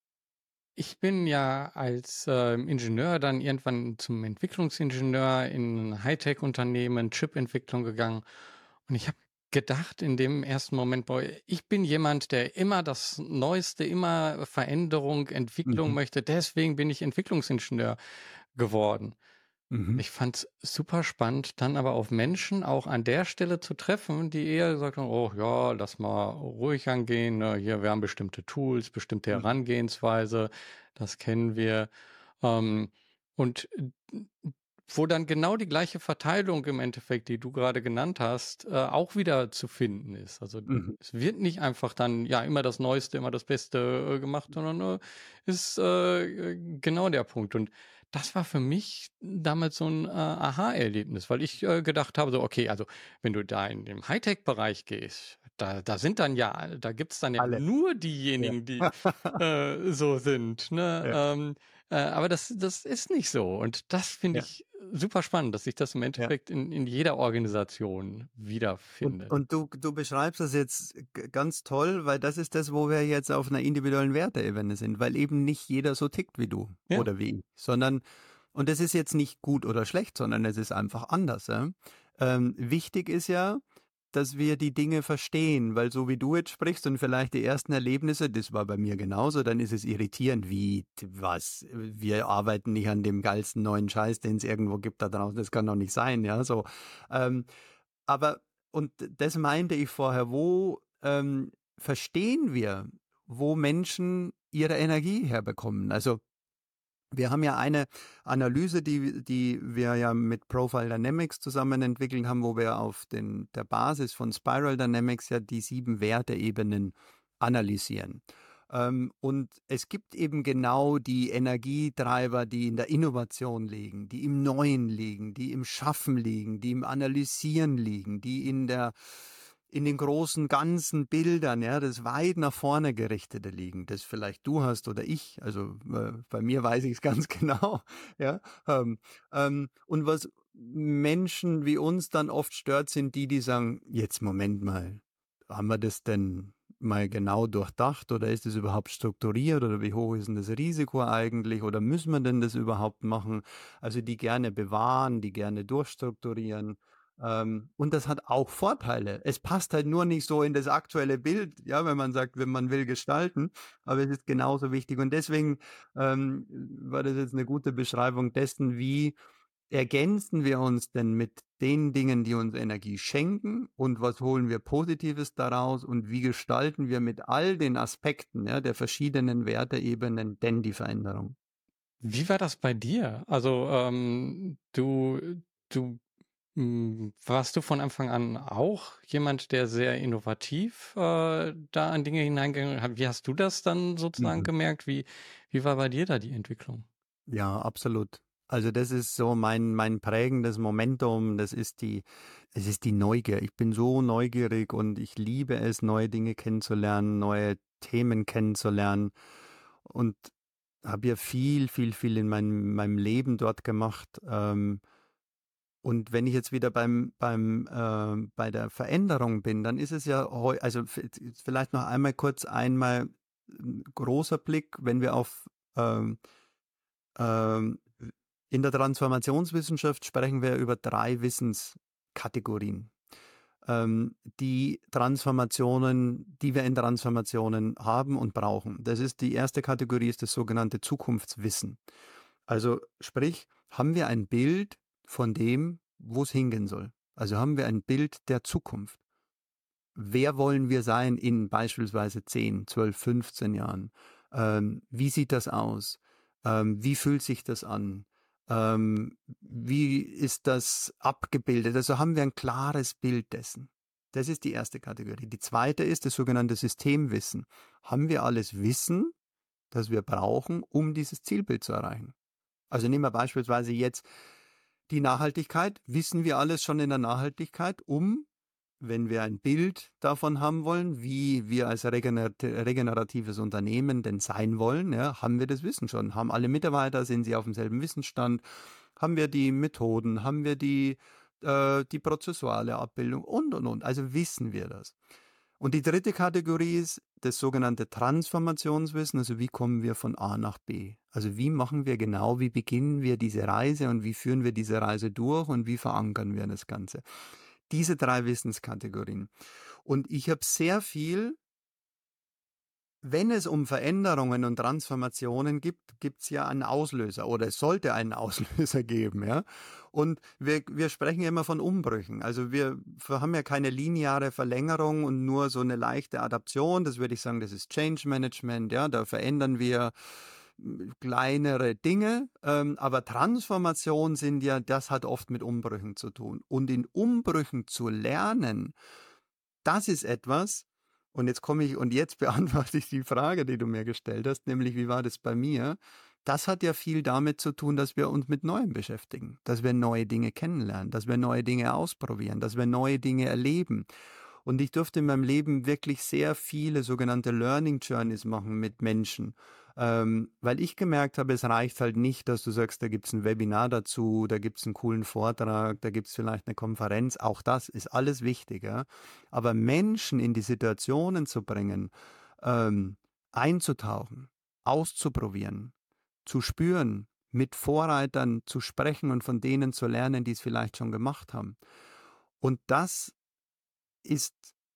Ich bin ja als äh, Ingenieur dann irgendwann zum Entwicklungsingenieur in ein Hightech-Unternehmen, Chip-Entwicklung gegangen. Und ich habe gedacht in dem ersten Moment, boah, ich bin jemand, der immer das Neueste, immer Veränderung, Entwicklung Mhm. möchte. Deswegen bin ich Entwicklungsingenieur geworden. Mhm. Ich fand's super spannend, dann aber auf Menschen auch an der Stelle zu treffen, die eher gesagt haben, oh ja, lass mal ruhig angehen, ne? Hier, wir haben bestimmte Tools, bestimmte Mhm. Herangehensweise, das kennen wir. Ähm, und äh, wo dann genau die gleiche Verteilung im Endeffekt, die du gerade genannt hast, äh, auch wieder zu finden ist. Also Mhm. es wird nicht einfach dann ja immer das Neueste, immer das Beste äh, gemacht, sondern äh, ist äh, genau der Punkt. Und das war für mich damals so ein äh, Aha-Erlebnis, weil ich äh, gedacht habe, so, okay, also wenn du da in den Hightech-Bereich gehst, da, da sind dann ja, da gibt's dann ja Alle. nur Ja. diejenigen, die äh, so sind, ne? Ja. Ähm, äh, aber das, das ist nicht so. Und das finde Ja. ich super spannend, dass sich das im Ja. Endeffekt in, in jeder Organisation Und, wiederfindet. und du, du beschreibst das jetzt g- ganz toll, weil das ist das, wo wir jetzt auf einer individuellen Werteebene sind, weil eben nicht jeder so tickt wie du Ja. oder wie ich, sondern, und das ist jetzt nicht gut oder schlecht, sondern es ist einfach anders. Ja? Ähm, wichtig ist ja, dass wir die Dinge verstehen, weil so wie du jetzt sprichst und vielleicht die ersten Erlebnisse, das war bei mir genauso, dann ist es irritierend, wie, was, wir arbeiten nicht an dem geilsten neuen Scheiß, den es irgendwo gibt da draußen, das kann doch nicht sein, ja, so. Ähm, aber, und das meinte ich vorher, wo ähm, verstehen wir, wo Menschen ihre Energie herbekommen? Also wir haben ja eine Analyse, die, die wir ja mit Profile Dynamics zusammen entwickelt haben, wo wir auf den, der Basis von Spiral Dynamics ja die sieben Werteebenen analysieren. Ähm, und es gibt eben genau die Energietreiber, die in der Innovation liegen, die im Neuen liegen, die im Schaffen liegen, die im Analysieren liegen, die in der in den großen ganzen Bildern, ja, das weit nach vorne gerichtete liegen, das vielleicht du hast oder ich, also äh, bei mir weiß ich es ganz genau, ja, ähm, ähm, und was Menschen wie uns dann oft stört, sind die, die sagen, jetzt Moment mal, haben wir das denn mal genau durchdacht oder ist es überhaupt strukturiert oder wie hoch ist denn das Risiko eigentlich oder müssen wir denn das überhaupt machen? Also die gerne bewahren, die gerne durchstrukturieren. Ähm, und das hat auch Vorteile. Es passt halt nur nicht so in das aktuelle Bild, ja, wenn man sagt, wenn man will gestalten, aber es ist genauso wichtig. Und deswegen ähm, war das jetzt eine gute Beschreibung dessen, wie ergänzen wir uns denn mit den Dingen, die uns Energie schenken und was holen wir Positives daraus und wie gestalten wir mit all den Aspekten, ja, der verschiedenen Werteebenen denn die Veränderung? Wie war das bei dir? Also ähm, du, du Hm, warst du von Anfang an auch jemand, der sehr innovativ, äh, da an Dinge hineingegangen hat? Wie hast du das dann sozusagen Mhm. gemerkt? Wie wie war bei dir da die Entwicklung? Ja, absolut. Also das ist so mein, mein prägendes Momentum, das ist die, es ist die Neugier. Ich bin so neugierig und ich liebe es, neue Dinge kennenzulernen, neue Themen kennenzulernen. Und habe ja viel, viel, viel in meinem, meinem Leben dort gemacht. Ähm, und wenn ich jetzt wieder beim, beim, äh, bei der Veränderung bin, dann ist es ja, heu- also f- vielleicht noch einmal kurz einmal ein großer Blick, wenn wir auf ähm, ähm, in der Transformationswissenschaft sprechen wir über drei Wissenskategorien, ähm, die Transformationen, die wir in Transformationen haben und brauchen. Das ist die erste Kategorie, ist das sogenannte Zukunftswissen. Also sprich, haben wir ein Bild von dem, wo es hingehen soll. Also haben wir ein Bild der Zukunft. Wer wollen wir sein in beispielsweise zehn, zwölf, fünfzehn Jahren? Ähm, wie sieht das aus? Ähm, wie fühlt sich das an? Ähm, wie ist das abgebildet? Also haben wir ein klares Bild dessen. Das ist die erste Kategorie. Die zweite ist das sogenannte Systemwissen. Haben wir alles Wissen, das wir brauchen, um dieses Zielbild zu erreichen? Also nehmen wir beispielsweise jetzt die Nachhaltigkeit. Wissen wir alles schon in der Nachhaltigkeit, um, wenn wir ein Bild davon haben wollen, wie wir als regenerat- regeneratives Unternehmen denn sein wollen, ja, haben wir das Wissen schon. Haben alle Mitarbeiter, sind sie auf demselben Wissensstand? Haben wir die Methoden? Haben wir die, äh, die prozessuale Abbildung? Und, und, und. Also wissen wir das. Und die dritte Kategorie ist das sogenannte Transformationswissen, also wie kommen wir von A nach B? Also wie machen wir genau, wie beginnen wir diese Reise und wie führen wir diese Reise durch und wie verankern wir das Ganze? Diese drei Wissenskategorien. Und ich habe sehr viel, wenn es um Veränderungen und Transformationen gibt, gibt es ja einen Auslöser oder es sollte einen Auslöser geben, ja. Und wir, wir sprechen ja immer von Umbrüchen. Also wir, wir haben ja keine lineare Verlängerung und nur so eine leichte Adaption. Das würde ich sagen, das ist Change Management, ja. Da verändern wir m, kleinere Dinge, ähm, aber Transformation sind ja, das hat oft mit Umbrüchen zu tun. Und in Umbrüchen zu lernen, das ist etwas, und jetzt komme ich, und jetzt beantworte ich die Frage, die du mir gestellt hast, nämlich wie war das bei mir? Das hat ja viel damit zu tun, dass wir uns mit Neuem beschäftigen, dass wir neue Dinge kennenlernen, dass wir neue Dinge ausprobieren, dass wir neue Dinge erleben. Und ich durfte in meinem Leben wirklich sehr viele sogenannte Learning Journeys machen mit Menschen, ähm, weil ich gemerkt habe, es reicht halt nicht, dass du sagst, da gibt es ein Webinar dazu, da gibt es einen coolen Vortrag, da gibt es vielleicht eine Konferenz. Auch das ist alles wichtig. Ja? Aber Menschen in die Situationen zu bringen, ähm, einzutauchen, auszuprobieren, zu spüren, mit Vorreitern zu sprechen und von denen zu lernen, die es vielleicht schon gemacht haben. Und das ist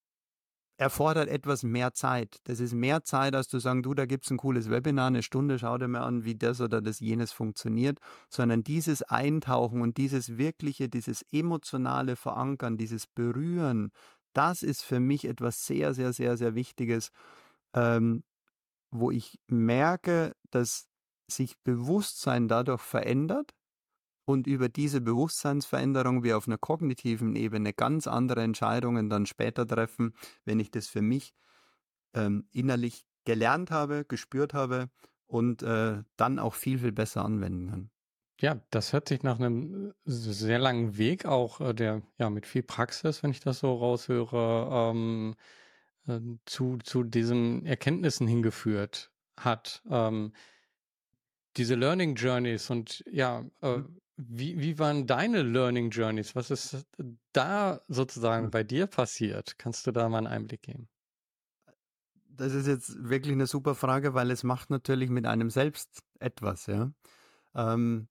erfordert etwas mehr Zeit. Das ist mehr Zeit, als zu sagen, du, da gibt es ein cooles Webinar, eine Stunde, schau dir mal an, wie das oder das jenes funktioniert, sondern dieses Eintauchen und dieses wirkliche, dieses emotionale Verankern, dieses Berühren, das ist für mich etwas sehr, sehr, sehr, sehr Wichtiges, ähm, wo ich merke, dass sich Bewusstsein dadurch verändert und über diese Bewusstseinsveränderung wir auf einer kognitiven Ebene ganz andere Entscheidungen dann später treffen, wenn ich das für mich ähm, innerlich gelernt habe, gespürt habe und äh, dann auch viel, viel besser anwenden kann. Ja, das hört sich nach einem äh, sehr langen Weg auch, äh, der ja mit viel Praxis, wenn ich das so raushöre, ähm, äh, zu, zu diesen Erkenntnissen hingeführt hat. Ähm, diese Learning Journeys und ja, äh, Mhm. wie, wie waren deine Learning Journeys? Was ist da sozusagen Mhm. bei dir passiert? Kannst du da mal einen Einblick geben? Das ist jetzt wirklich eine super Frage, weil es macht natürlich mit einem selbst etwas, ja. Ähm,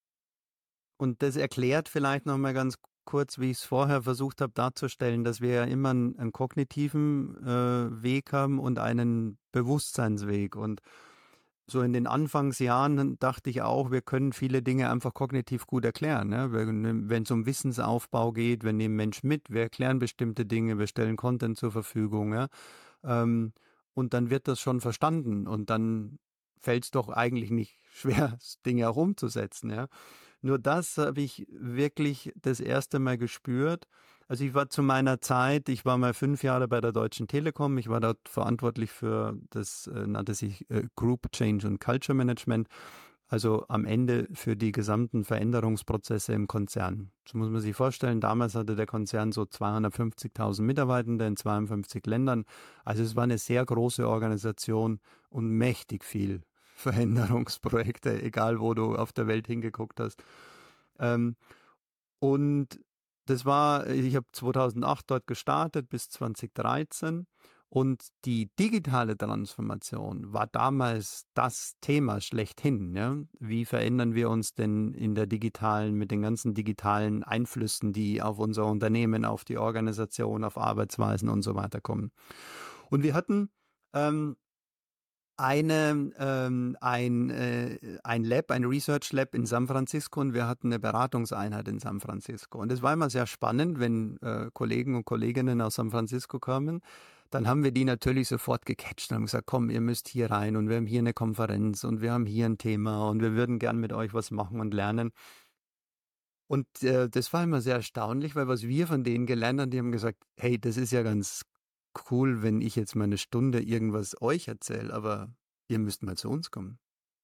und das erklärt vielleicht noch mal ganz kurz, wie ich es vorher versucht habe darzustellen, dass wir ja immer einen, einen kognitiven äh, Weg haben und einen Bewusstseinsweg. Und so in den Anfangsjahren dachte ich auch, wir können viele Dinge einfach kognitiv gut erklären. Ja? Wenn es um Wissensaufbau geht, wir nehmen Mensch mit, wir erklären bestimmte Dinge, wir stellen Content zur Verfügung. Ja? Ähm, und dann wird das schon verstanden und dann fällt es doch eigentlich nicht schwer, Dinge auch umzusetzen. Ja? Nur das habe ich wirklich das erste Mal gespürt. Also ich war zu meiner Zeit, ich war mal fünf Jahre bei der Deutschen Telekom, ich war dort verantwortlich für das, äh, nannte sich äh, Group Change und Culture Management, also am Ende für die gesamten Veränderungsprozesse im Konzern. So muss man sich vorstellen, damals hatte der Konzern so zweihundertfünfzigtausend Mitarbeitende in zweiundfünfzig Ländern. Also es war eine sehr große Organisation und mächtig viel. Veränderungsprojekte, egal wo du auf der Welt hingeguckt hast. Ähm, und das war, ich habe zweitausendacht dort gestartet bis zweitausenddreizehn und die digitale Transformation war damals das Thema schlechthin. Ja? Wie verändern wir uns denn in der digitalen, mit den ganzen digitalen Einflüssen, die auf unser Unternehmen, auf die Organisation, auf Arbeitsweisen und so weiter kommen? Und wir hatten ähm, eine, ähm, ein, äh, ein Lab, ein Research Lab in San Francisco und wir hatten eine Beratungseinheit in San Francisco. Und es war immer sehr spannend, wenn äh, Kollegen und Kolleginnen aus San Francisco kamen, dann haben wir die natürlich sofort gecatcht und haben gesagt, komm, ihr müsst hier rein und wir haben hier eine Konferenz und wir haben hier ein Thema und wir würden gern mit euch was machen und lernen. Und äh, das war immer sehr erstaunlich, weil was wir von denen gelernt haben, die haben gesagt, hey, das ist ja ganz cool, wenn ich jetzt mal eine Stunde irgendwas euch erzähle, aber ihr müsst mal zu uns kommen.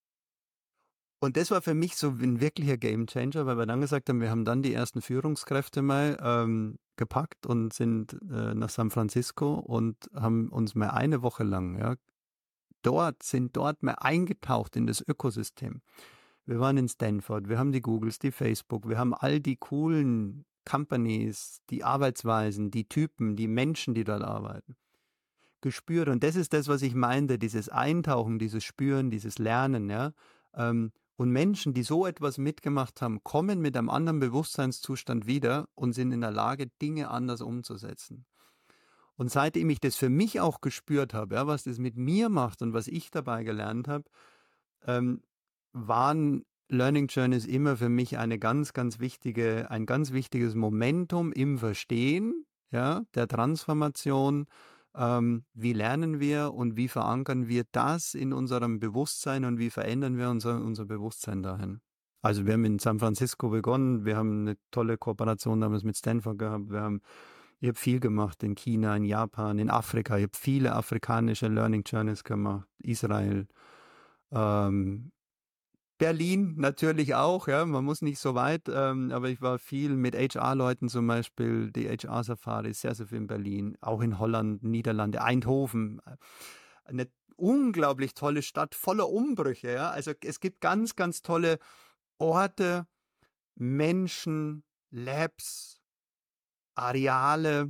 Und das war für mich so ein wirklicher Gamechanger, weil wir dann gesagt haben, wir haben dann die ersten Führungskräfte mal ähm, gepackt und sind äh, nach San Francisco und haben uns mal eine Woche lang, ja, dort, sind dort mal eingetaucht in das Ökosystem. Wir waren in Stanford, wir haben die Googles, die Facebook, wir haben all die coolen Companies, die Arbeitsweisen, die Typen, die Menschen, die dort arbeiten, gespürt. Und das ist das, was ich meinte, dieses Eintauchen, dieses Spüren, dieses Lernen, ja. Ähm, und Menschen, die so etwas mitgemacht haben, kommen mit einem anderen Bewusstseinszustand wieder und sind in der Lage, Dinge anders umzusetzen. Und seitdem ich das für mich auch gespürt habe, ja, was das mit mir macht und was ich dabei gelernt habe, ähm, waren Learning Journeys immer für mich eine ganz, ganz wichtige, ein ganz wichtiges Momentum im Verstehen, ja, der Transformation. Ähm, wie lernen wir und wie verankern wir das in unserem Bewusstsein und wie verändern wir unser, unser Bewusstsein dahin? Also wir haben in San Francisco begonnen, wir haben eine tolle Kooperation damals mit Stanford gehabt, wir haben, ich habe viel gemacht in China, in Japan, in Afrika, ich habe viele afrikanische Learning Journeys gemacht, Israel, ähm, Berlin natürlich auch, ja, man muss nicht so weit, ähm, aber ich war viel mit H R-Leuten zum Beispiel, die H R-Safari, sehr, sehr viel in Berlin, auch in Holland, Niederlande, Eindhoven. Eine unglaublich tolle Stadt, voller Umbrüche, ja. Also es gibt ganz, ganz tolle Orte, Menschen, Labs, Areale,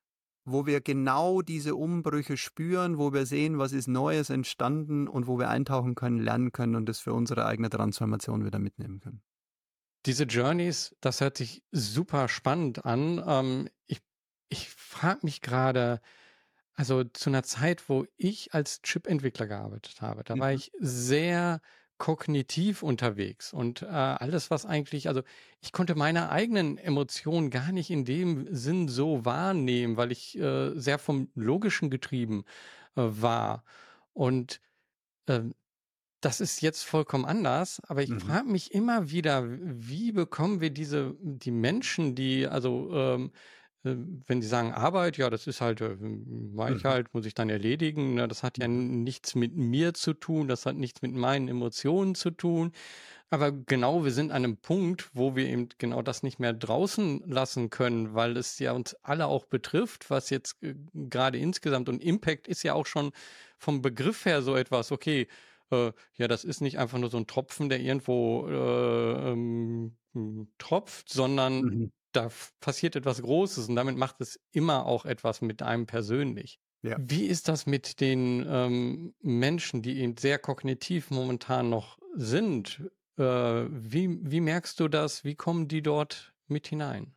wo wir genau diese Umbrüche spüren, wo wir sehen, was ist Neues entstanden und wo wir eintauchen können, lernen können und das für unsere eigene Transformation wieder mitnehmen können. Diese Journeys, das hört sich super spannend an. Ähm, ich ich frage mich gerade, also zu einer Zeit, wo ich als Chip-Entwickler gearbeitet habe, da war Mhm. ich sehr kognitiv unterwegs und äh, alles, was eigentlich, also ich konnte meine eigenen Emotionen gar nicht in dem Sinn so wahrnehmen, weil ich äh, sehr vom Logischen getrieben äh, war. Und ähm, das ist jetzt vollkommen anders, aber ich Mhm. frage mich immer wieder, wie bekommen wir diese die Menschen, die also, ähm, äh, wenn die sagen: „Arbeit, ja, das ist halt, äh, mache ich Mhm. halt, muss ich dann erledigen, ne? Das hat ja Mhm. n nichts mit mir zu tun, das hat nichts mit meinen Emotionen zu tun.“ Aber genau, wir sind an einem Punkt, wo wir eben genau das nicht mehr draußen lassen können, weil es ja uns alle auch betrifft, was jetzt, äh, grade insgesamt, und Impact ist ja auch schon vom Begriff her so etwas, okay, äh, ja, das ist nicht einfach nur so ein Tropfen, der irgendwo, äh, ähm, hm, tropft, sondern Mhm. da f passiert etwas Großes und damit macht es immer auch etwas mit einem persönlich. Ja. Wie ist das mit den, ähm, Menschen, die eben sehr kognitiv momentan noch sind? Äh, wie wie merkst du das? Wie kommen die dort mit hinein?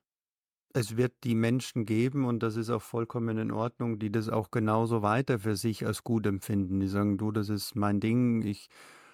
Es wird die Menschen geben und das ist auch vollkommen in Ordnung, die das auch genauso weiter für sich als gut empfinden. Die sagen, du, das ist mein Ding. Ich,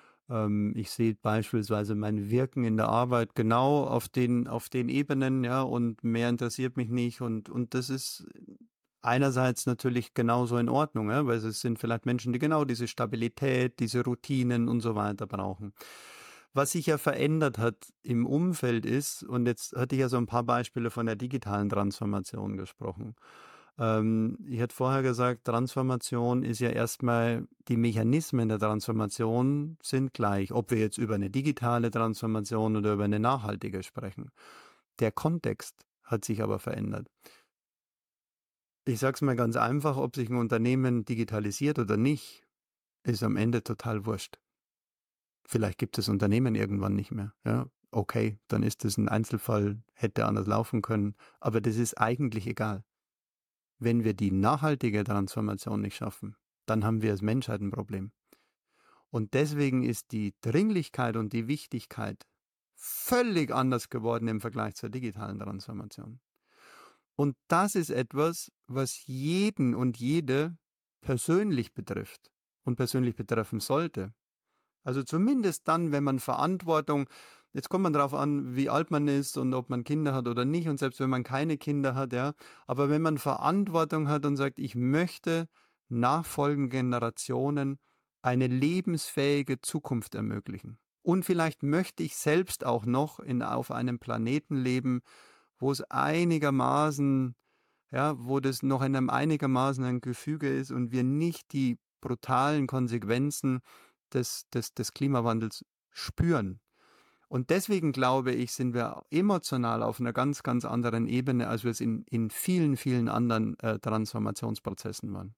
ähm, ich sehe beispielsweise mein Wirken in der Arbeit genau auf den, auf den Ebenen, ja, und mehr interessiert mich nicht. Und, und das ist einerseits natürlich genauso in Ordnung, ja, weil es sind vielleicht Menschen, die genau diese Stabilität, diese Routinen und so weiter brauchen. Was sich ja verändert hat im Umfeld ist, und jetzt hatte ich ja so ein paar Beispiele von der digitalen Transformation gesprochen. Ähm, ich hatte vorher gesagt, Transformation ist ja erstmal, die Mechanismen der Transformation sind gleich, ob wir jetzt über eine digitale Transformation oder über eine nachhaltige sprechen. Der Kontext hat sich aber verändert. Ich sage es mal ganz einfach, ob sich ein Unternehmen digitalisiert oder nicht, ist am Ende total wurscht. Vielleicht gibt es das Unternehmen irgendwann nicht mehr. Ja, okay, dann ist es ein Einzelfall, hätte anders laufen können, aber das ist eigentlich egal. Wenn wir die nachhaltige Transformation nicht schaffen, dann haben wir als Menschheit ein Problem. Und deswegen ist die Dringlichkeit und die Wichtigkeit völlig anders geworden im Vergleich zur digitalen Transformation. Und das ist etwas, was jeden und jede persönlich betrifft und persönlich betreffen sollte. Also zumindest dann, wenn man Verantwortung, jetzt kommt man darauf an, wie alt man ist und ob man Kinder hat oder nicht und selbst wenn man keine Kinder hat, ja, aber wenn man Verantwortung hat und sagt, ich möchte nachfolgenden Generationen eine lebensfähige Zukunft ermöglichen. Und vielleicht möchte ich selbst auch noch in, auf einem Planeten leben, wo es einigermaßen, ja, wo das noch in einem einigermaßen ein Gefüge ist und wir nicht die brutalen Konsequenzen des, des, des Klimawandels spüren. Und deswegen glaube ich, sind wir emotional auf einer ganz, ganz anderen Ebene, als wir es in, in vielen, vielen anderen äh, Transformationsprozessen waren.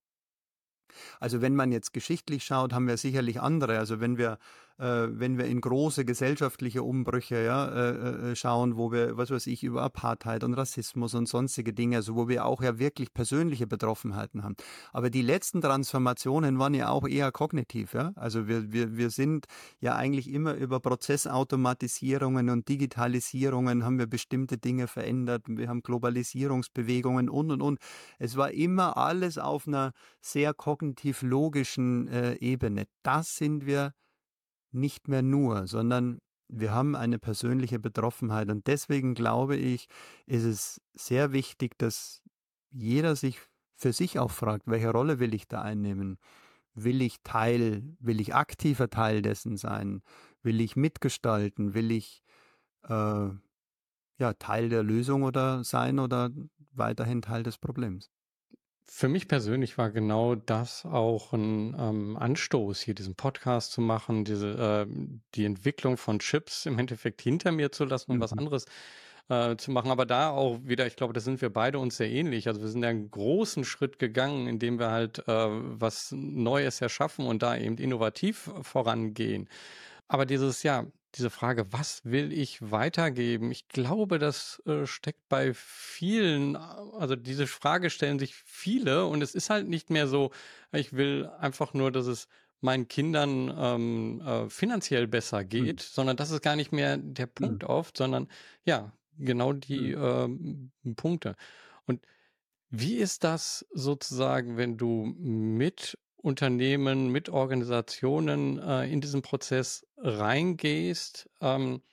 Also wenn man jetzt geschichtlich schaut, haben wir sicherlich andere. Also wenn wir, äh, wenn wir in große gesellschaftliche Umbrüche ja, äh, äh, schauen, wo wir, was weiß ich, über Apartheid und Rassismus und sonstige Dinge, also wo wir auch ja wirklich persönliche Betroffenheiten haben. Aber die letzten Transformationen waren ja auch eher kognitiv. Ja? Also wir, wir, wir sind ja eigentlich immer über Prozessautomatisierungen und Digitalisierungen haben wir bestimmte Dinge verändert. Wir haben Globalisierungsbewegungen und, und, und. Es war immer alles auf einer sehr kognitiv-logischen äh, Ebene. Das sind wir nicht mehr nur, sondern wir haben eine persönliche Betroffenheit. Und deswegen glaube ich, ist es sehr wichtig, dass jeder sich für sich auch fragt, welche Rolle will ich da einnehmen? Will ich Teil, will ich aktiver Teil dessen sein? Will ich mitgestalten? Will ich äh, ja, Teil der Lösung oder sein oder weiterhin Teil des Problems? Für mich persönlich war genau das auch ein ähm, Anstoß, hier diesen Podcast zu machen, diese äh, die Entwicklung von Chips im Endeffekt hinter mir zu lassen und was Mhm. anderes äh, zu machen. Aber da auch wieder, ich glaube, da sind wir beide uns sehr ähnlich. Also wir sind ja einen großen Schritt gegangen, indem wir halt äh, was Neues erschaffen und da eben innovativ vorangehen. Aber dieses, ja, diese Frage, was will ich weitergeben? Ich glaube, das äh, steckt bei vielen, äh, also diese Frage stellen sich viele und es ist halt nicht mehr so, ich will einfach nur, dass es meinen Kindern ähm, äh, finanziell besser Mhm. geht, sondern das ist gar nicht mehr der Mhm. Punkt oft, sondern ja, genau die Mhm. ähm, Punkte. Und wie ist das sozusagen, wenn du mit Unternehmen, mit Organisationen äh, in diesen Prozess reingehst? Ähm,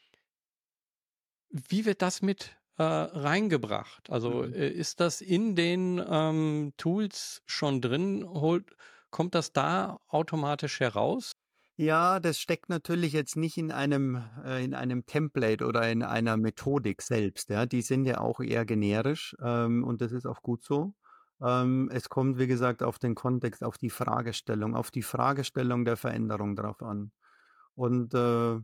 wie wird das mit äh, reingebracht? Also Mhm. äh, ist das in den ähm, Tools schon drin? Holt, kommt das da automatisch heraus? Ja, das steckt natürlich jetzt nicht in einem äh, in einem Template oder in einer Methodik selbst, ja. Die sind ja auch eher generisch, ähm, und das ist auch gut so. Ähm, es kommt, wie gesagt, auf den Kontext, auf die Fragestellung auf die Fragestellung der Veränderung drauf an. Und, äh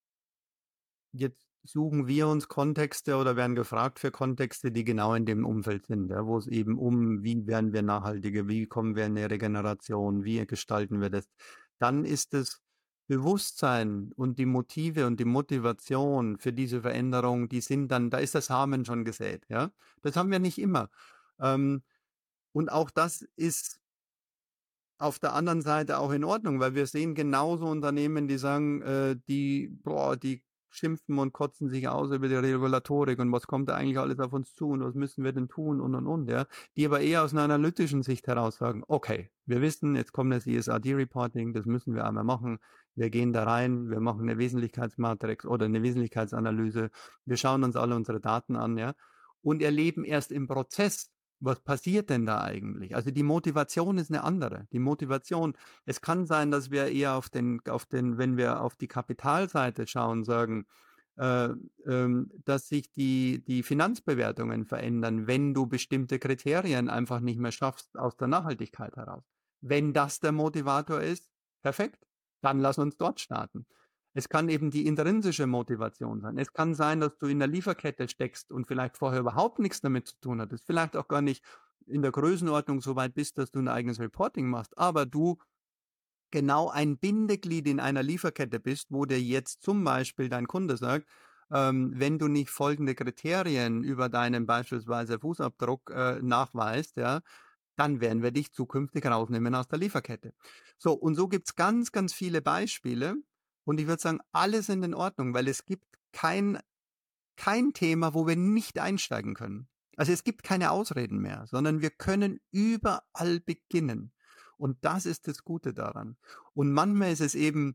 jetzt suchen wir uns Kontexte oder werden gefragt für Kontexte, die genau in dem Umfeld sind, ja, wo es eben um, wie werden wir nachhaltiger, wie kommen wir in eine Regeneration, wie gestalten wir das? Dann ist das Bewusstsein und die Motive und die Motivation für diese Veränderung, die sind dann, da ist das Samen schon gesät, ja. Das haben wir nicht immer. Ähm, und auch das ist auf der anderen Seite auch in Ordnung, weil wir sehen genauso Unternehmen, die sagen, äh, die, boah, die schimpfen und kotzen sich aus über die Regulatorik und was kommt da eigentlich alles auf uns zu und was müssen wir denn tun und und und, ja. Die aber eher aus einer analytischen Sicht heraus sagen, okay, wir wissen, jetzt kommt das E S R D-Reporting, das müssen wir einmal machen. Wir gehen da rein, wir machen eine Wesentlichkeitsmatrix oder eine Wesentlichkeitsanalyse. Wir schauen uns alle unsere Daten an, ja. Und erleben erst im Prozess, was passiert denn da eigentlich? Also die Motivation ist eine andere. Die Motivation, es kann sein, dass wir eher auf den, auf den, wenn wir auf die Kapitalseite schauen, sagen, äh, ähm, dass sich die, die Finanzbewertungen verändern, wenn du bestimmte Kriterien einfach nicht mehr schaffst aus der Nachhaltigkeit heraus. Wenn das der Motivator ist, perfekt, dann lass uns dort starten. Es kann eben die intrinsische Motivation sein. Es kann sein, dass du in der Lieferkette steckst und vielleicht vorher überhaupt nichts damit zu tun hattest, vielleicht auch gar nicht in der Größenordnung so weit bist, dass du ein eigenes Reporting machst, aber du genau ein Bindeglied in einer Lieferkette bist, wo dir jetzt zum Beispiel dein Kunde sagt, ähm, wenn du nicht folgende Kriterien über deinen beispielsweise Fußabdruck äh, nachweist, ja, dann werden wir dich zukünftig rausnehmen aus der Lieferkette. So, und so gibt's ganz, ganz viele Beispiele. Und ich würde sagen, alle sind in Ordnung, weil es gibt kein, kein Thema, wo wir nicht einsteigen können. Also es gibt keine Ausreden mehr, sondern wir können überall beginnen. Und das ist das Gute daran. Und manchmal ist es eben,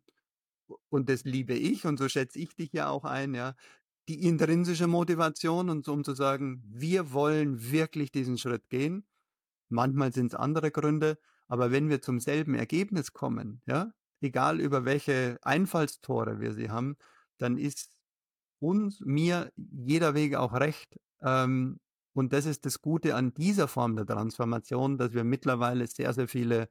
und das liebe ich und so schätze ich dich ja auch ein, ja, die intrinsische Motivation und so, um zu sagen, wir wollen wirklich diesen Schritt gehen. Manchmal sind es andere Gründe, aber wenn wir zum selben Ergebnis kommen, ja, egal über welche Einfallstore wir sie haben, dann ist uns, mir jeder Weg auch recht. Ähm, und das ist das Gute an dieser Form der Transformation, dass wir mittlerweile sehr, sehr viele,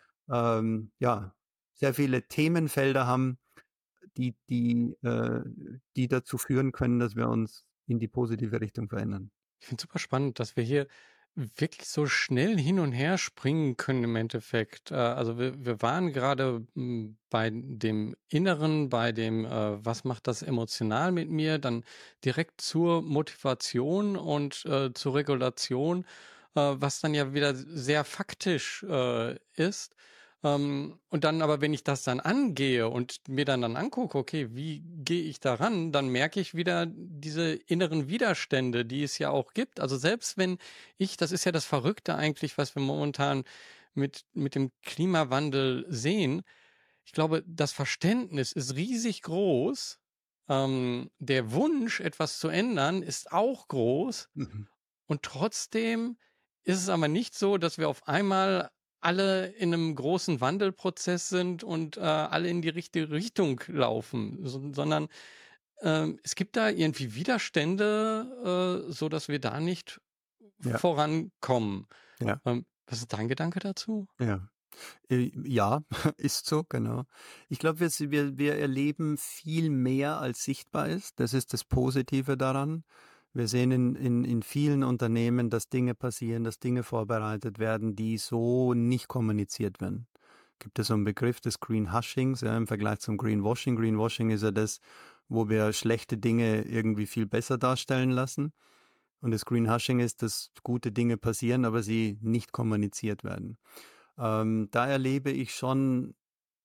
ähm, ja, sehr viele Themenfelder haben, die, die, äh, die dazu führen können, dass wir uns in die positive Richtung verändern. Ich finde super spannend, dass wir hier wirklich so schnell hin und her springen können im Endeffekt. Äh, also wir, wir waren gerade mm, bei dem Inneren, bei dem, äh, was macht das emotional mit mir, dann direkt zur Motivation und äh, zur Regulation, äh, was dann ja wieder sehr faktisch äh, ist. Ähm, und dann aber, wenn ich das dann angehe und mir dann dann angucke, okay, wie gehe ich daran, dann merke ich wieder diese inneren Widerstände, die es ja auch gibt. Also selbst wenn ich, das ist ja das Verrückte eigentlich, was wir momentan mit, mit dem Klimawandel sehen. Ich glaube, das Verständnis ist riesig groß. Ähm, der Wunsch, etwas zu ändern, ist auch groß. Mhm. Und trotzdem ist es aber nicht so, dass wir auf einmal alle in einem großen Wandelprozess sind und äh, alle in die richtige Richtung laufen, so, sondern ähm, es gibt da irgendwie Widerstände, äh, so dass wir da nicht Ja, vorankommen. ja, Ähm, was ist dein Gedanke dazu? ja. Äh, ja, ist so, genau. Ich glaube, wir, s- wir, wir erleben viel mehr, als sichtbar ist. Das ist das Positive daran. Wir sehen in, in, in vielen Unternehmen, dass Dinge passieren, dass Dinge vorbereitet werden, die so nicht kommuniziert werden. Gibt es so einen Begriff des Greenhushings, ja, im Vergleich zum Greenwashing. Greenwashing ist ja das, wo wir schlechte Dinge irgendwie viel besser darstellen lassen. Und das Greenhushing ist, dass gute Dinge passieren, aber sie nicht kommuniziert werden. Ähm, da erlebe ich schon,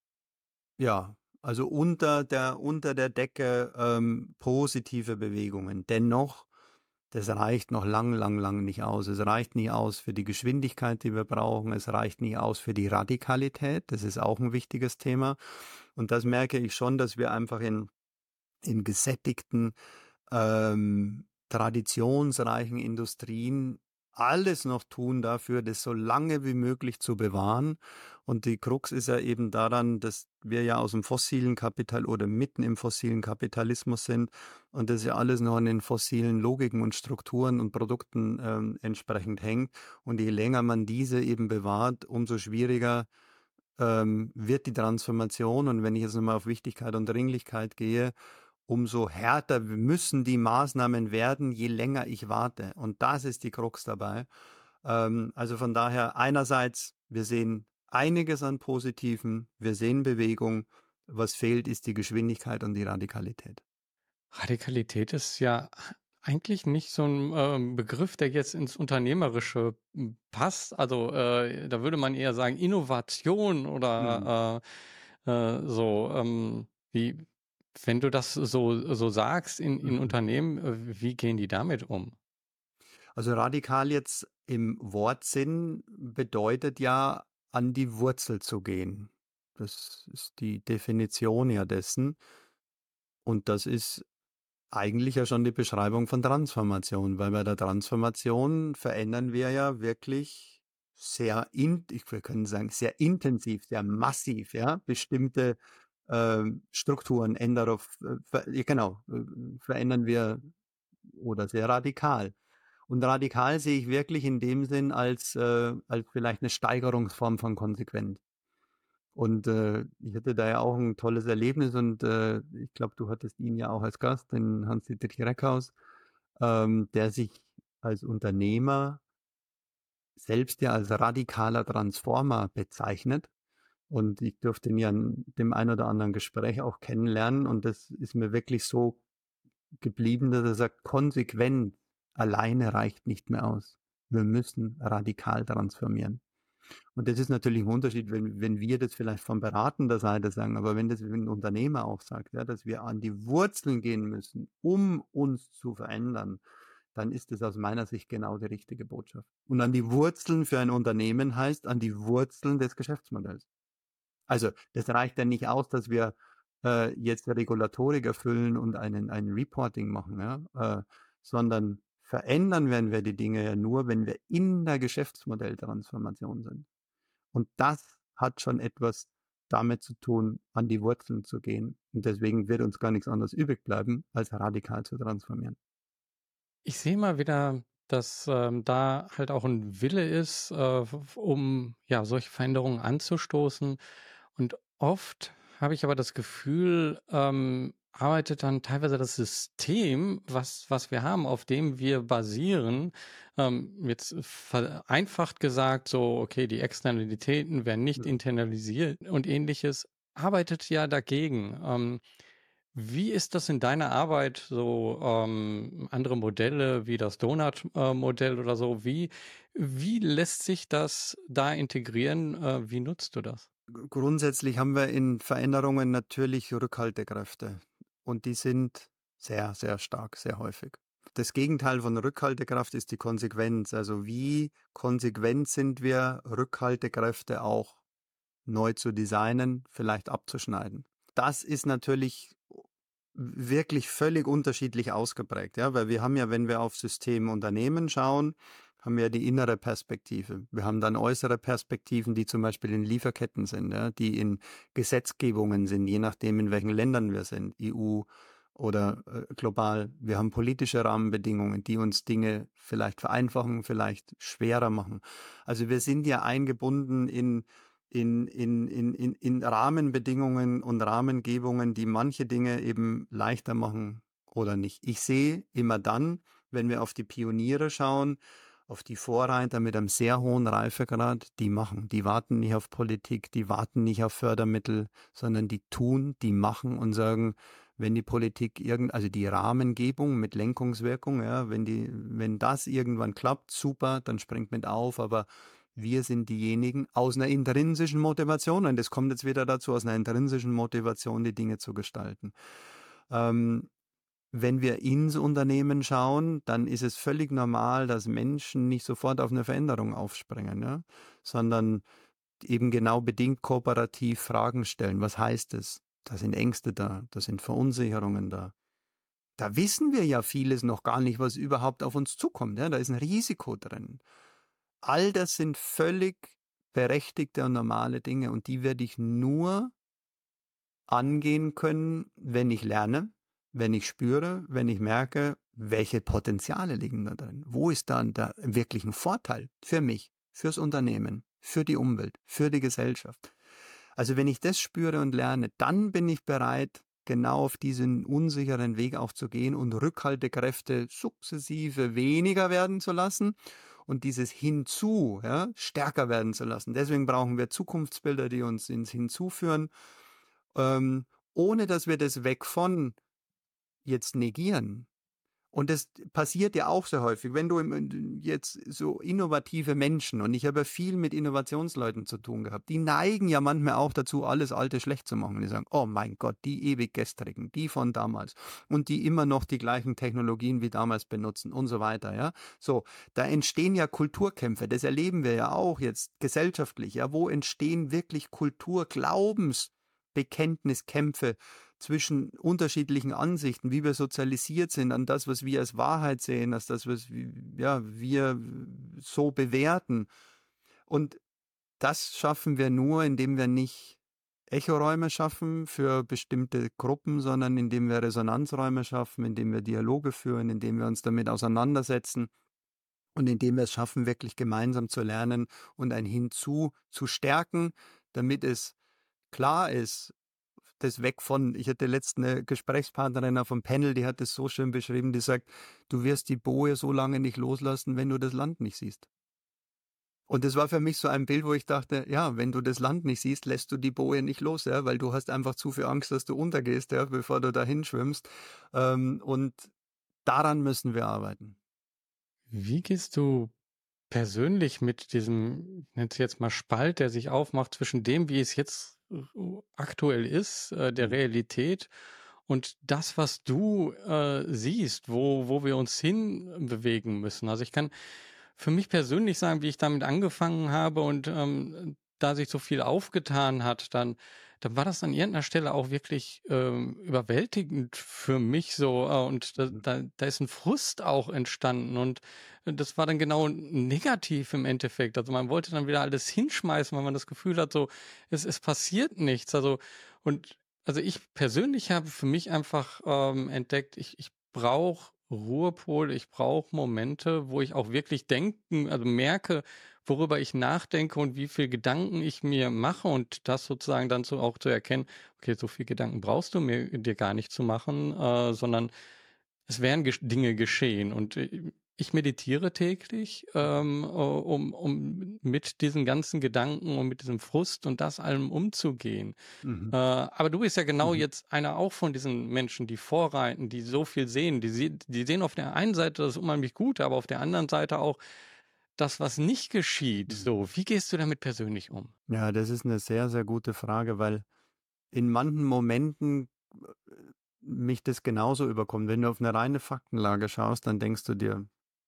ja, also unter der, unter der Decke ähm, positive Bewegungen. Dennoch, das reicht noch lang, lang, lang nicht aus. Es reicht nicht aus für die Geschwindigkeit, die wir brauchen. Es reicht nicht aus für die Radikalität. Das ist auch ein wichtiges Thema. Und das merke ich schon, dass wir einfach in, in gesättigten ähm, traditionsreichen Industrien alles noch tun dafür, das so lange wie möglich zu bewahren. Und die Krux ist ja eben daran, dass wir ja aus dem fossilen Kapital oder mitten im fossilen Kapitalismus sind und das ja alles noch an den fossilen Logiken und Strukturen und Produkten ähm, entsprechend hängt. Und je länger man diese eben bewahrt, umso schwieriger ähm, wird die Transformation. Und wenn ich jetzt nochmal auf Wichtigkeit und Dringlichkeit gehe, umso härter müssen die Maßnahmen werden, je länger ich warte. Und das ist die Krux dabei. Ähm, also von daher einerseits, wir sehen einiges an Positiven, wir sehen Bewegung. Was fehlt, ist die Geschwindigkeit und die Radikalität. Radikalität ist ja eigentlich nicht so ein ähm, Begriff, der jetzt ins Unternehmerische hm, passt. Also, äh, da würde man eher sagen Innovation Mhm. oder, äh, äh, so, ähm, wie wenn du das so so sagst in in Mhm. Unternehmen, äh, wie gehen die damit um? Also radikal jetzt im Wortsinn bedeutet ja, an die Wurzel zu gehen. Das ist die Definition ja dessen. Und das ist eigentlich ja schon die Beschreibung von Transformation, weil bei der Transformation verändern wir ja wirklich sehr, in, ich, wir können sagen, sehr intensiv, sehr massiv, ja, bestimmte ähm, Strukturen, ändern auf, äh, ver, ja, genau, äh, verändern wir oder sehr radikal. Und radikal sehe ich wirklich in dem Sinn als, äh, als vielleicht eine Steigerungsform von konsequent. Und äh, ich hatte da ja auch ein tolles Erlebnis und äh, ich glaube, du hattest ihn ja auch als Gast, den Hans-Dietrich Reckhaus, ähm, der sich als Unternehmer selbst ja als radikaler Transformer bezeichnet. Und ich durfte ihn ja in dem ein oder anderen Gespräch auch kennenlernen und das ist mir wirklich so geblieben, dass er sagt, konsequent alleine reicht nicht mehr aus. Wir müssen radikal transformieren. Und das ist natürlich ein Unterschied, wenn, wenn wir das vielleicht von beratender Seite sagen, aber wenn das ein Unternehmer auch sagt, ja, dass wir an die Wurzeln gehen müssen, um uns zu verändern, dann ist das aus meiner Sicht genau die richtige Botschaft. Und an die Wurzeln für ein Unternehmen heißt an die Wurzeln des Geschäftsmodells. Also das reicht ja nicht aus, dass wir äh, jetzt Regulatorik erfüllen und einen, ein Reporting machen, ja, äh, sondern verändern werden wir die Dinge ja nur, wenn wir in der Geschäftsmodelltransformation sind. Und das hat schon etwas damit zu tun, an die Wurzeln zu gehen. Und deswegen wird uns gar nichts anderes übrig bleiben, als radikal zu transformieren. Ich sehe mal wieder, dass, ähm, da halt auch ein Wille ist, äh, f um, ja, solche Veränderungen anzustoßen. Und oft habe ich aber das Gefühl, ähm, arbeitet dann teilweise das System, was was wir haben, auf dem wir basieren, ähm, jetzt vereinfacht gesagt, so, okay, die Externalitäten werden nicht Mhm. internalisiert und Ähnliches, arbeitet ja dagegen. Ähm, wie ist das in deiner Arbeit so, ähm, andere Modelle wie das Donut äh, Modell oder so, wie wie lässt sich das da integrieren? Äh, wie nutzt du das? Grundsätzlich haben wir in Veränderungen natürlich Rückhaltekräfte und die sind sehr, sehr stark, sehr häufig. Das Gegenteil von Rückhaltekraft ist die Konsequenz. Also wie konsequent sind wir, Rückhaltekräfte auch neu zu designen, vielleicht abzuschneiden. Das ist natürlich wirklich völlig unterschiedlich ausgeprägt, ja, weil wir haben ja, wenn wir auf System Unternehmen schauen, haben wir die innere Perspektive. Wir haben dann äußere Perspektiven, die zum Beispiel in Lieferketten sind, ja, die in Gesetzgebungen sind, je nachdem, in welchen Ländern wir sind, E U oder äh, global. Wir haben politische Rahmenbedingungen, die uns Dinge vielleicht vereinfachen, vielleicht schwerer machen. Also wir sind ja eingebunden in in, in, in, in, in Rahmenbedingungen und Rahmengebungen, die manche Dinge eben leichter machen oder nicht. Ich sehe immer dann, wenn wir auf die Pioniere schauen, auf die Vorreiter mit einem sehr hohen Reifegrad, die machen, die warten nicht auf Politik, die warten nicht auf Fördermittel, sondern die tun, die machen und sagen, wenn die Politik irgend, also die Rahmengebung mit Lenkungswirkung, ja, wenn die, wenn das irgendwann klappt, super, dann springt mit auf, aber wir sind diejenigen aus einer intrinsischen Motivation, und das kommt jetzt wieder dazu, aus einer intrinsischen Motivation die Dinge zu gestalten. Ähm, wenn wir ins Unternehmen schauen, dann ist es völlig normal, dass Menschen nicht sofort auf eine Veränderung aufspringen, ja? Sondern eben genau bedingt kooperativ Fragen stellen. Was heißt es? Da sind Ängste da, da sind Verunsicherungen da. Da wissen wir ja vieles noch gar nicht, was überhaupt auf uns zukommt. Ja? Da ist ein Risiko drin. All das sind völlig berechtigte und normale Dinge und die werde ich nur angehen können, wenn ich lerne, wenn ich spüre, wenn ich merke, welche Potenziale liegen da drin. Wo ist dann der wirkliche Vorteil für mich, fürs Unternehmen, für die Umwelt, für die Gesellschaft? Also wenn ich das spüre und lerne, dann bin ich bereit, genau auf diesen unsicheren Weg auch zu gehen und Rückhaltekräfte sukzessive weniger werden zu lassen und dieses Hinzu, ja, stärker werden zu lassen. Deswegen brauchen wir Zukunftsbilder, die uns ins Hinzuführen, ähm, ohne dass wir das weg von jetzt negieren. Und das passiert ja auch sehr häufig, wenn du im, jetzt so innovative Menschen, und ich habe ja viel mit Innovationsleuten zu tun gehabt, die neigen ja manchmal auch dazu, alles Alte schlecht zu machen. Die sagen, oh mein Gott, die ewig gestrigen, die von damals und die immer noch die gleichen Technologien wie damals benutzen und so weiter, ja. So, da entstehen ja Kulturkämpfe, das erleben wir ja auch jetzt gesellschaftlich, ja. Wo entstehen wirklich Kultur, Glaubensbekenntniskämpfe zwischen unterschiedlichen Ansichten, wie wir sozialisiert sind, an das, was wir als Wahrheit sehen, als das, was ja, wir so bewerten. Und das schaffen wir nur, indem wir nicht Echoräume schaffen für bestimmte Gruppen, sondern indem wir Resonanzräume schaffen, indem wir Dialoge führen, indem wir uns damit auseinandersetzen und indem wir es schaffen, wirklich gemeinsam zu lernen und ein Hinzu zu stärken, damit es klar ist, das weg von, ich hatte letztens eine Gesprächspartnerin auf dem Panel, die hat das so schön beschrieben, die sagt, du wirst die Boje so lange nicht loslassen, wenn du das Land nicht siehst. Und das war für mich so ein Bild, wo ich dachte, ja, wenn du das Land nicht siehst, lässt du die Boje nicht los, ja, weil du hast einfach zu viel Angst, dass du untergehst, ja, bevor du dahin schwimmst. Ähm, und daran müssen wir arbeiten. Wie gehst du persönlich mit diesem, ich nenne es jetzt mal Spalt, der sich aufmacht zwischen dem, wie es jetzt äh, aktuell ist, äh, der Mhm. Realität und das, was du äh, siehst, wo, wo wir uns hin bewegen müssen. Also ich kann für mich persönlich sagen, wie ich damit angefangen habe und ähm, da sich so viel aufgetan hat, dann, dann war das an irgendeiner Stelle auch wirklich ähm, überwältigend für mich so äh, und da, da, da ist ein Frust auch entstanden und das war dann genau negativ im Endeffekt. Also man wollte dann wieder alles hinschmeißen, weil man das Gefühl hat, so, es, es passiert nichts. Also, und also ich persönlich habe für mich einfach ähm, entdeckt, ich, ich brauche Ruhepol, ich brauche Momente, wo ich auch wirklich denken, also merke, worüber ich nachdenke und wie viel Gedanken ich mir mache und das sozusagen dann so auch zu erkennen, okay, so viel Gedanken brauchst du mir dir gar nicht zu machen, äh, sondern es werden gesch Dinge geschehen und äh, ich meditiere täglich, ähm, äh, um, um mit diesen ganzen Gedanken und mit diesem Frust und das allem umzugehen. Mhm. Äh, aber du bist ja genau Mhm. jetzt einer auch von diesen Menschen, die vorreiten, die so viel sehen. Die, se die sehen auf der einen Seite das unheimlich Gute, aber auf der anderen Seite auch das, was nicht geschieht. Mhm. So, wie gehst du damit persönlich um? Ja, das ist eine sehr, sehr gute Frage, weil in manchen Momenten äh, mich das genauso überkommt. Wenn du auf eine reine Faktenlage schaust, dann denkst du dir,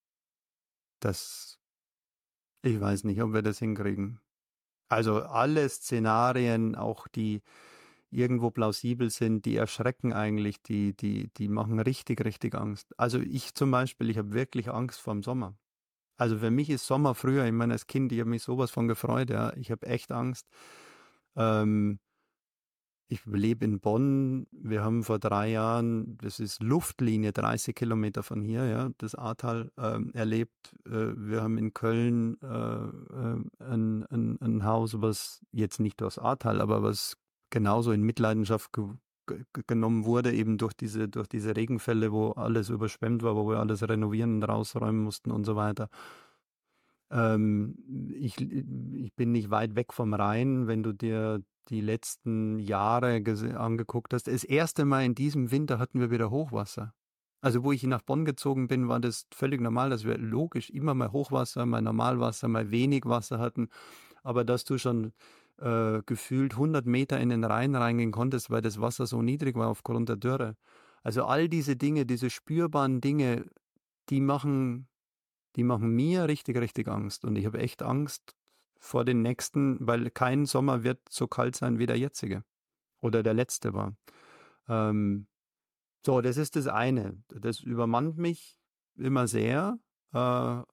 das ich weiß nicht, ob wir das hinkriegen. Also, alle Szenarien, auch die irgendwo plausibel sind, die erschrecken eigentlich, die die die machen richtig, richtig Angst. Also, ich zum Beispiel, ich habe wirklich Angst vorm Sommer. Also, für mich ist Sommer früher, ich meine, als Kind, ich habe mich sowas von gefreut, ja. Ich habe echt Angst. Ähm Ich lebe in Bonn. Wir haben vor drei Jahren, das ist Luftlinie, dreißig Kilometer von hier, ja, das Ahrtal, ähm, erlebt. Äh, wir haben in Köln äh, äh, ein, ein, ein Haus, was jetzt nicht das Ahrtal, aber was genauso in Mitleidenschaft ge ge genommen wurde, eben durch diese, durch diese Regenfälle, wo alles überschwemmt war, wo wir alles renovieren und rausräumen mussten und so weiter. Ähm, ich ich bin nicht weit weg vom Rhein, wenn du dir die letzten Jahre gese angeguckt hast. Das erste Mal in diesem Winter hatten wir wieder Hochwasser. Also, wo ich nach Bonn gezogen bin, war das völlig normal, dass wir logisch immer mal Hochwasser, mal Normalwasser, mal wenig Wasser hatten. Aber dass du schon, äh, gefühlt hundert Meter in den Rhein reingehen konntest, weil das Wasser so niedrig war aufgrund der Dürre. Also, all diese Dinge, diese spürbaren Dinge, die machen die machen mir richtig, richtig Angst. Und ich habe echt Angst vor den nächsten, weil kein Sommer wird so kalt sein wie der jetzige oder der letzte war. Ähm, so, das ist das eine. Das übermannt mich immer sehr. Äh,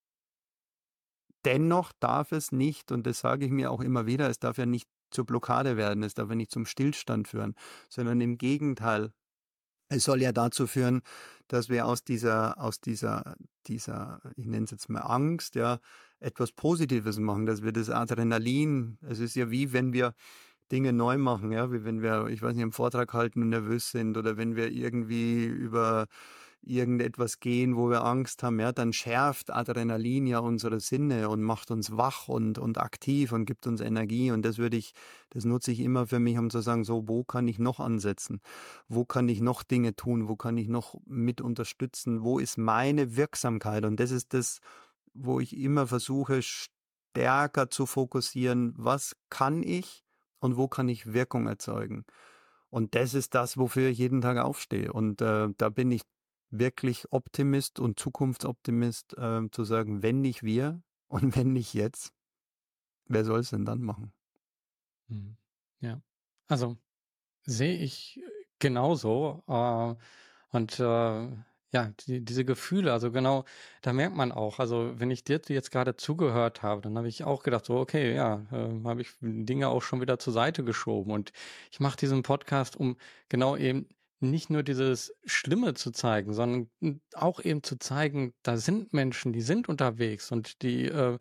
dennoch darf es nicht, und das sage ich mir auch immer wieder, es darf ja nicht zur Blockade werden, es darf ja nicht zum Stillstand führen, sondern im Gegenteil. Es soll ja dazu führen, dass wir aus dieser aus dieser dieser, ich nenne es jetzt mal Angst, ja, etwas Positives machen, dass wir das Adrenalin, es ist ja wie wenn wir Dinge neu machen, ja, wie wenn wir, ich weiß nicht, einen Vortrag halten und nervös sind oder wenn wir irgendwie über irgendetwas gehen, wo wir Angst haben, ja, dann schärft Adrenalin ja unsere Sinne und macht uns wach und und aktiv und gibt uns Energie und das würde ich das nutze ich immer für mich, um zu sagen: „So, wo kann ich noch ansetzen? Wo kann ich noch Dinge tun? Wo kann ich noch mit unterstützen? Wo ist meine Wirksamkeit?“ Und das ist das, wo ich immer versuche, stärker zu fokussieren: „Was kann ich und wo kann ich Wirkung erzeugen?“ Und das ist das, wofür ich jeden Tag aufstehe. Und, äh, da bin ich wirklich Optimist und Zukunftsoptimist, ähm, zu sagen: „Wenn nicht wir und wenn nicht jetzt, wer soll es denn dann machen?“ Mhm. Ja. Also sehe ich äh, genauso. Äh, und äh, ja, die, diese Gefühle, also genau, da merkt man auch, also wenn ich dir jetzt gerade zugehört habe, dann habe ich auch gedacht, so, okay, ja, äh, habe ich Dinge auch schon wieder zur Seite geschoben. Und ich mache diesen Podcast, um genau eben nicht nur dieses Schlimme zu zeigen, sondern auch eben zu zeigen, da sind Menschen, die sind unterwegs und die äh,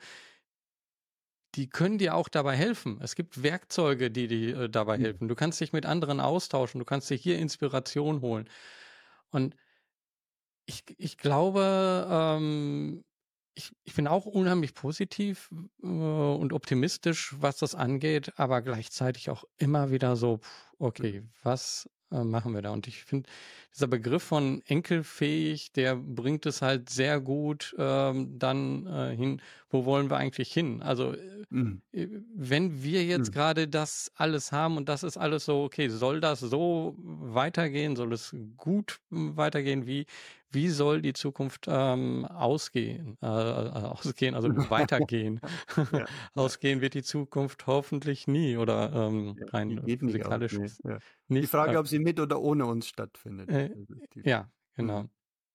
die können dir auch dabei helfen. Es gibt Werkzeuge, die dir äh, dabei Mhm. helfen. Du kannst dich mit anderen austauschen, du kannst dir hier Inspiration holen. Und ich ich glaube, ähm ich, ich bin auch unheimlich positiv äh, und optimistisch, was das angeht, aber gleichzeitig auch immer wieder so, pff, okay, was äh, machen wir da? Und ich finde, dieser Begriff von enkelfähig, der bringt es halt sehr gut ähm, dann äh, hin, wo wollen wir eigentlich hin? Also äh, Mhm. äh, wenn wir jetzt Mhm. gerade das alles haben und das ist alles so, okay, soll das so weitergehen? Soll es gut äh, weitergehen? Wie, wie soll die Zukunft ähm, ausgehen? Äh, äh, ausgehen, also weitergehen. Ja, ja, Ausgehen wird die Zukunft hoffentlich nie oder ähm, ja. Die rein geht nicht aus, physikalisch ne, ja. Die nicht. Frage, Äh, ob sie mit oder ohne uns stattfindet, äh, das ist die ja, genau. mhm.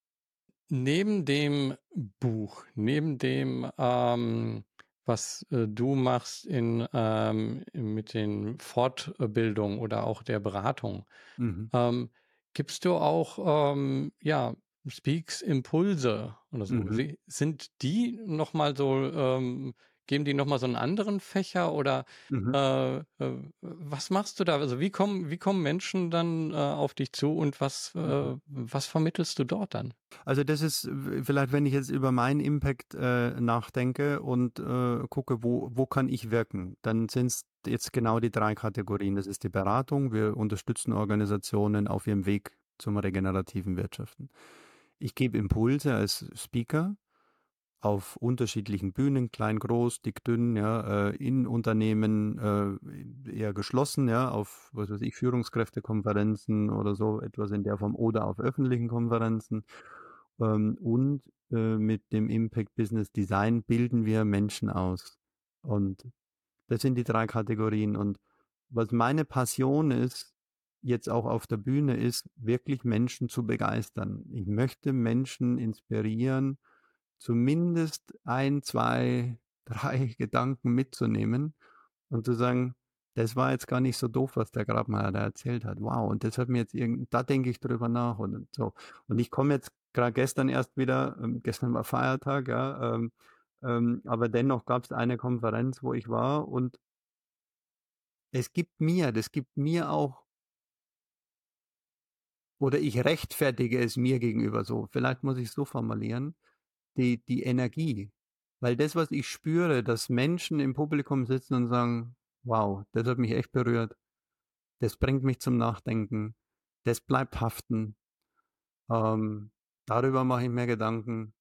Neben dem Buch, neben dem, ähm, was äh, du machst in, ähm, mit den Fortbildungen oder auch der Beratung, Mhm. ähm, gibst du auch, ähm, ja, Speaks Impulse oder so? Mhm. Wie, sind die nochmal so, ähm, geben die nochmal so einen anderen Fächer oder Mhm. äh, äh, was machst du da? Also wie kommen, wie kommen Menschen dann äh, auf dich zu und was, Mhm. äh, was vermittelst du dort dann? Also das ist w- vielleicht, wenn ich jetzt über meinen Impact äh, nachdenke und äh, gucke, wo, wo kann ich wirken, dann sind es jetzt genau die drei Kategorien. Das ist die Beratung. Wir unterstützen Organisationen auf ihrem Weg zum regenerativen Wirtschaften. Ich gebe Impulse als Speaker auf unterschiedlichen Bühnen, klein, groß, dick, dünn, ja, äh, in Unternehmen äh, eher geschlossen, ja, auf, was weiß ich, Führungskräftekonferenzen oder so, etwas in der Form, oder auf öffentlichen Konferenzen. Ähm, und äh, mit dem Impact Business Design bilden wir Menschen aus. Und das sind die drei Kategorien. Und was meine Passion ist, jetzt auch auf der Bühne, ist, wirklich Menschen zu begeistern. Ich möchte Menschen inspirieren, zumindest ein, zwei, drei Gedanken mitzunehmen und zu sagen, das war jetzt gar nicht so doof, was der Grabmeier da erzählt hat. Wow, und das hat mir jetzt irgend, da denke ich drüber nach und so. Und ich komme jetzt gerade gestern erst wieder, ähm, gestern war Feiertag, ja, ähm, ähm, aber dennoch gab es eine Konferenz, wo ich war und es gibt mir, das gibt mir auch, oder ich rechtfertige es mir gegenüber so, vielleicht muss ich es so formulieren, die, die Energie. Weil das, was ich spüre, dass Menschen im Publikum sitzen und sagen, wow, das hat mich echt berührt, das bringt mich zum Nachdenken, das bleibt haften, ähm, darüber mache ich mir Gedanken.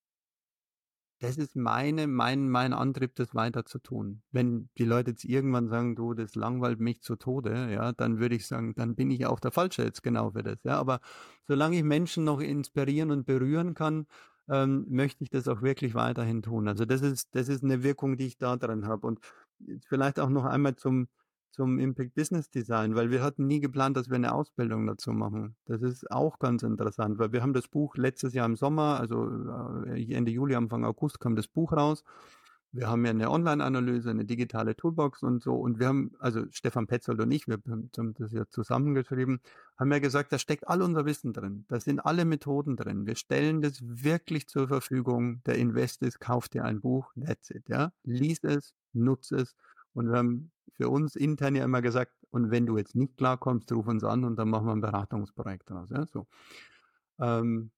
Das ist meine, mein, mein Antrieb, das weiter zu tun. Wenn die Leute jetzt irgendwann sagen, du, das langweilt mich zu Tode, ja, dann würde ich sagen, dann bin ich auch der Falsche jetzt genau für das. Ja, aber solange ich Menschen noch inspirieren und berühren kann, ähm, möchte ich das auch wirklich weiterhin tun. Also das ist, das ist eine Wirkung, die ich da dran habe. Und vielleicht auch noch einmal zum, zum Impact Business Design, weil wir hatten nie geplant, dass wir eine Ausbildung dazu machen. Das ist auch ganz interessant, weil wir haben das Buch letztes Jahr im Sommer, also äh, Ende Juli, Anfang August kam das Buch raus. Wir haben ja eine Online-Analyse, eine digitale Toolbox und so. Und wir haben, also Stefan Petzold und ich, wir haben das ja zusammengeschrieben, haben ja gesagt, da steckt all unser Wissen drin. Da sind alle Methoden drin. Wir stellen das wirklich zur Verfügung. Der Invest ist, kauft dir ein Buch, that's it, ja. Lies es, nutze es. Und wir haben für uns intern ja immer gesagt, und wenn du jetzt nicht klarkommst, ruf uns an und dann machen wir ein Beratungsprojekt draus. Ja, so. Ähm,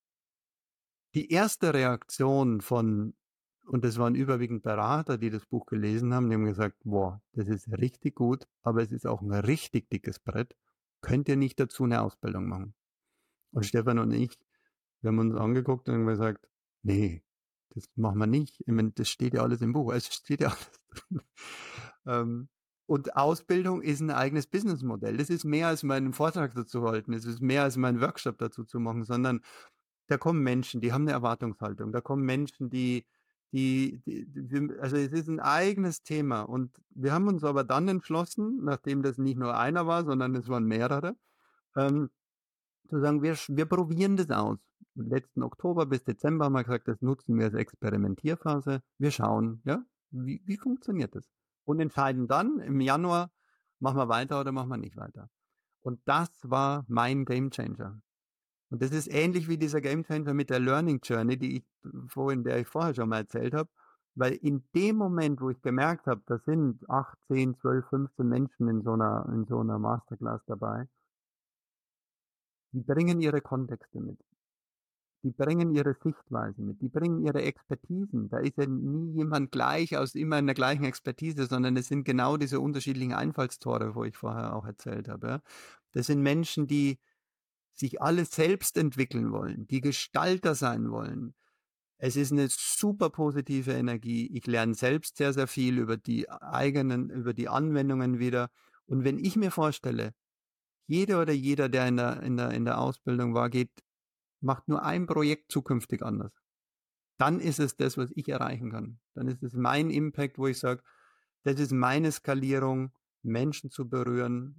die erste Reaktion von, und das waren überwiegend Berater, die das Buch gelesen haben, die haben gesagt, boah, das ist richtig gut, aber es ist auch ein richtig dickes Brett. Könnt ihr nicht dazu eine Ausbildung machen? Und Stefan und ich, wir haben uns angeguckt und haben gesagt, nee, das machen wir nicht. Ich meine, das steht ja alles im Buch. Es steht ja alles drin. Ähm, und Ausbildung ist ein eigenes Businessmodell. Das ist mehr als meinen Vortrag dazu halten. Es ist mehr als meinen Workshop dazu zu machen, sondern da kommen Menschen, die haben eine Erwartungshaltung. Da kommen Menschen, die, die, die, die, also es ist ein eigenes Thema. Und wir haben uns aber dann entschlossen, nachdem das nicht nur einer war, sondern es waren mehrere, ähm, zu sagen, wir, wir probieren das aus. Im letzten Oktober bis Dezember haben wir gesagt, das nutzen wir als Experimentierphase. Wir schauen, ja, wie, wie funktioniert das? Und entscheiden dann im Januar, machen wir weiter oder machen wir nicht weiter. Und das war mein Gamechanger. Und das ist ähnlich wie dieser Gamechanger mit der Learning Journey, die ich vorhin, der ich vorher schon mal erzählt habe. Weil in dem Moment, wo ich gemerkt habe, da sind acht, zehn, zwölf, fünfzehn Menschen in so einer, in so einer Masterclass dabei, die bringen ihre Kontexte mit. die bringen ihre Sichtweise mit, die bringen ihre Expertisen. Da ist ja nie jemand gleich aus immer in der gleichen Expertise, sondern es sind genau diese unterschiedlichen Einfallstore, wo ich vorher auch erzählt habe, ja. Das sind Menschen, die sich alles selbst entwickeln wollen, die Gestalter sein wollen. Es ist eine super positive Energie. Ich lerne selbst sehr, sehr viel über die eigenen über die Anwendungen wieder. Und wenn ich mir vorstelle, jede oder jeder, der in der in der in der Ausbildung war, geht macht nur ein Projekt zukünftig anders. Dann ist es das, was ich erreichen kann. Dann ist es mein Impact, wo ich sage, das ist meine Skalierung, Menschen zu berühren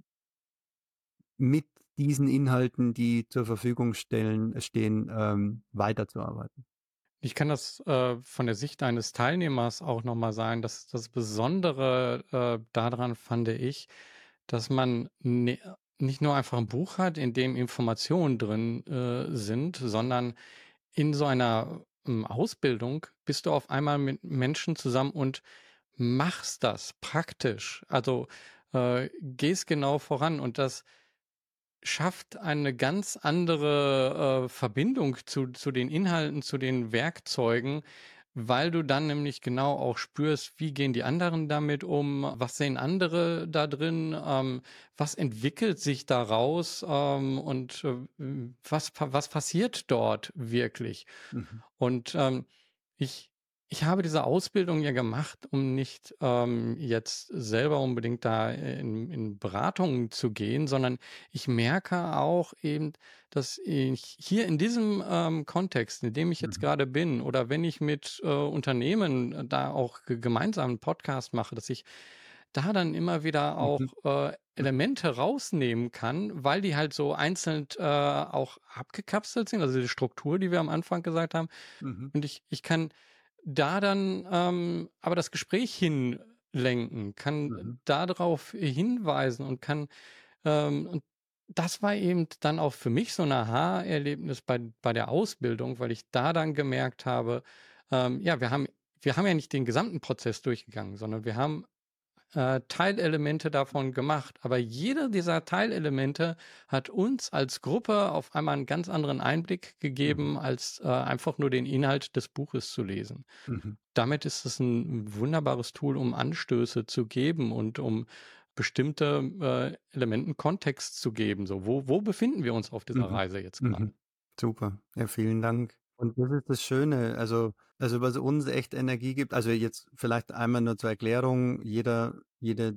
mit diesen Inhalten, die zur Verfügung stellen stehen, ähm, weiterzuarbeiten. Ich kann das äh, von der Sicht eines Teilnehmers auch noch mal sagen, dass das Besondere äh, daran fand ich, dass man ne nicht nur einfach ein Buch hat, in dem Informationen drin äh, sind, sondern in so einer, hm, Ausbildung bist du auf einmal mit Menschen zusammen und machst das praktisch. Also, äh, gehst genau voran und das schafft eine ganz andere, äh, Verbindung zu zu den Inhalten, zu den Werkzeugen, weil du dann nämlich genau auch spürst, wie gehen die anderen damit um? Was sehen andere da drin? Ähm, was entwickelt sich daraus? Ähm, und, äh, was pa was passiert dort wirklich? Mhm. Und, ähm, ich ich habe diese Ausbildung ja gemacht, um nicht, ähm, jetzt selber unbedingt da in in Beratungen zu gehen, sondern ich merke auch eben, dass ich hier in diesem, ähm, Kontext, in dem ich jetzt Mhm. gerade bin oder wenn ich mit, äh, Unternehmen äh, da auch ge gemeinsam 'n Podcast mache, dass ich da dann immer wieder Mhm. auch, äh, Elemente rausnehmen kann, weil die halt so einzeln, äh, auch abgekapselt sind, also die Struktur, die wir am Anfang gesagt haben. Mhm. Und ich ich kann da dann, ähm, aber das Gespräch hinlenken, kann Mhm. darauf hinweisen und kann ähm, und das war eben dann auch für mich so 'n Aha-Erlebnis bei bei der Ausbildung, weil ich da dann gemerkt habe, ähm, ja, wir haben wir haben ja nicht den gesamten Prozess durchgegangen, sondern wir haben äh, Teilelemente davon gemacht. Aber jeder dieser Teilelemente hat uns als Gruppe auf einmal einen ganz anderen Einblick Mhm. gegeben, als äh, einfach nur den Inhalt des Buches zu lesen. Mhm. Damit ist es ein wunderbares Tool, um Anstöße zu geben und um bestimmte äh, Elementen Kontext zu geben. So, wo, wo befinden wir uns auf dieser Mhm. Reise jetzt gerade? Mhm. Super. Ja, vielen Dank. Und das ist das Schöne, also also was uns echt Energie gibt, also jetzt vielleicht einmal nur zur Erklärung, jeder jeder,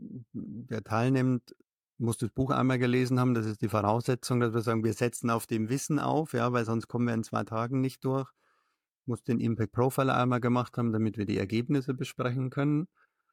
der teilnimmt, muss das Buch einmal gelesen haben. Das ist die Voraussetzung, dass wir sagen, wir setzen auf dem Wissen auf, ja, weil sonst kommen wir in zwei Tagen nicht durch. Muss den Impact Profiler einmal gemacht haben, damit wir die Ergebnisse besprechen können.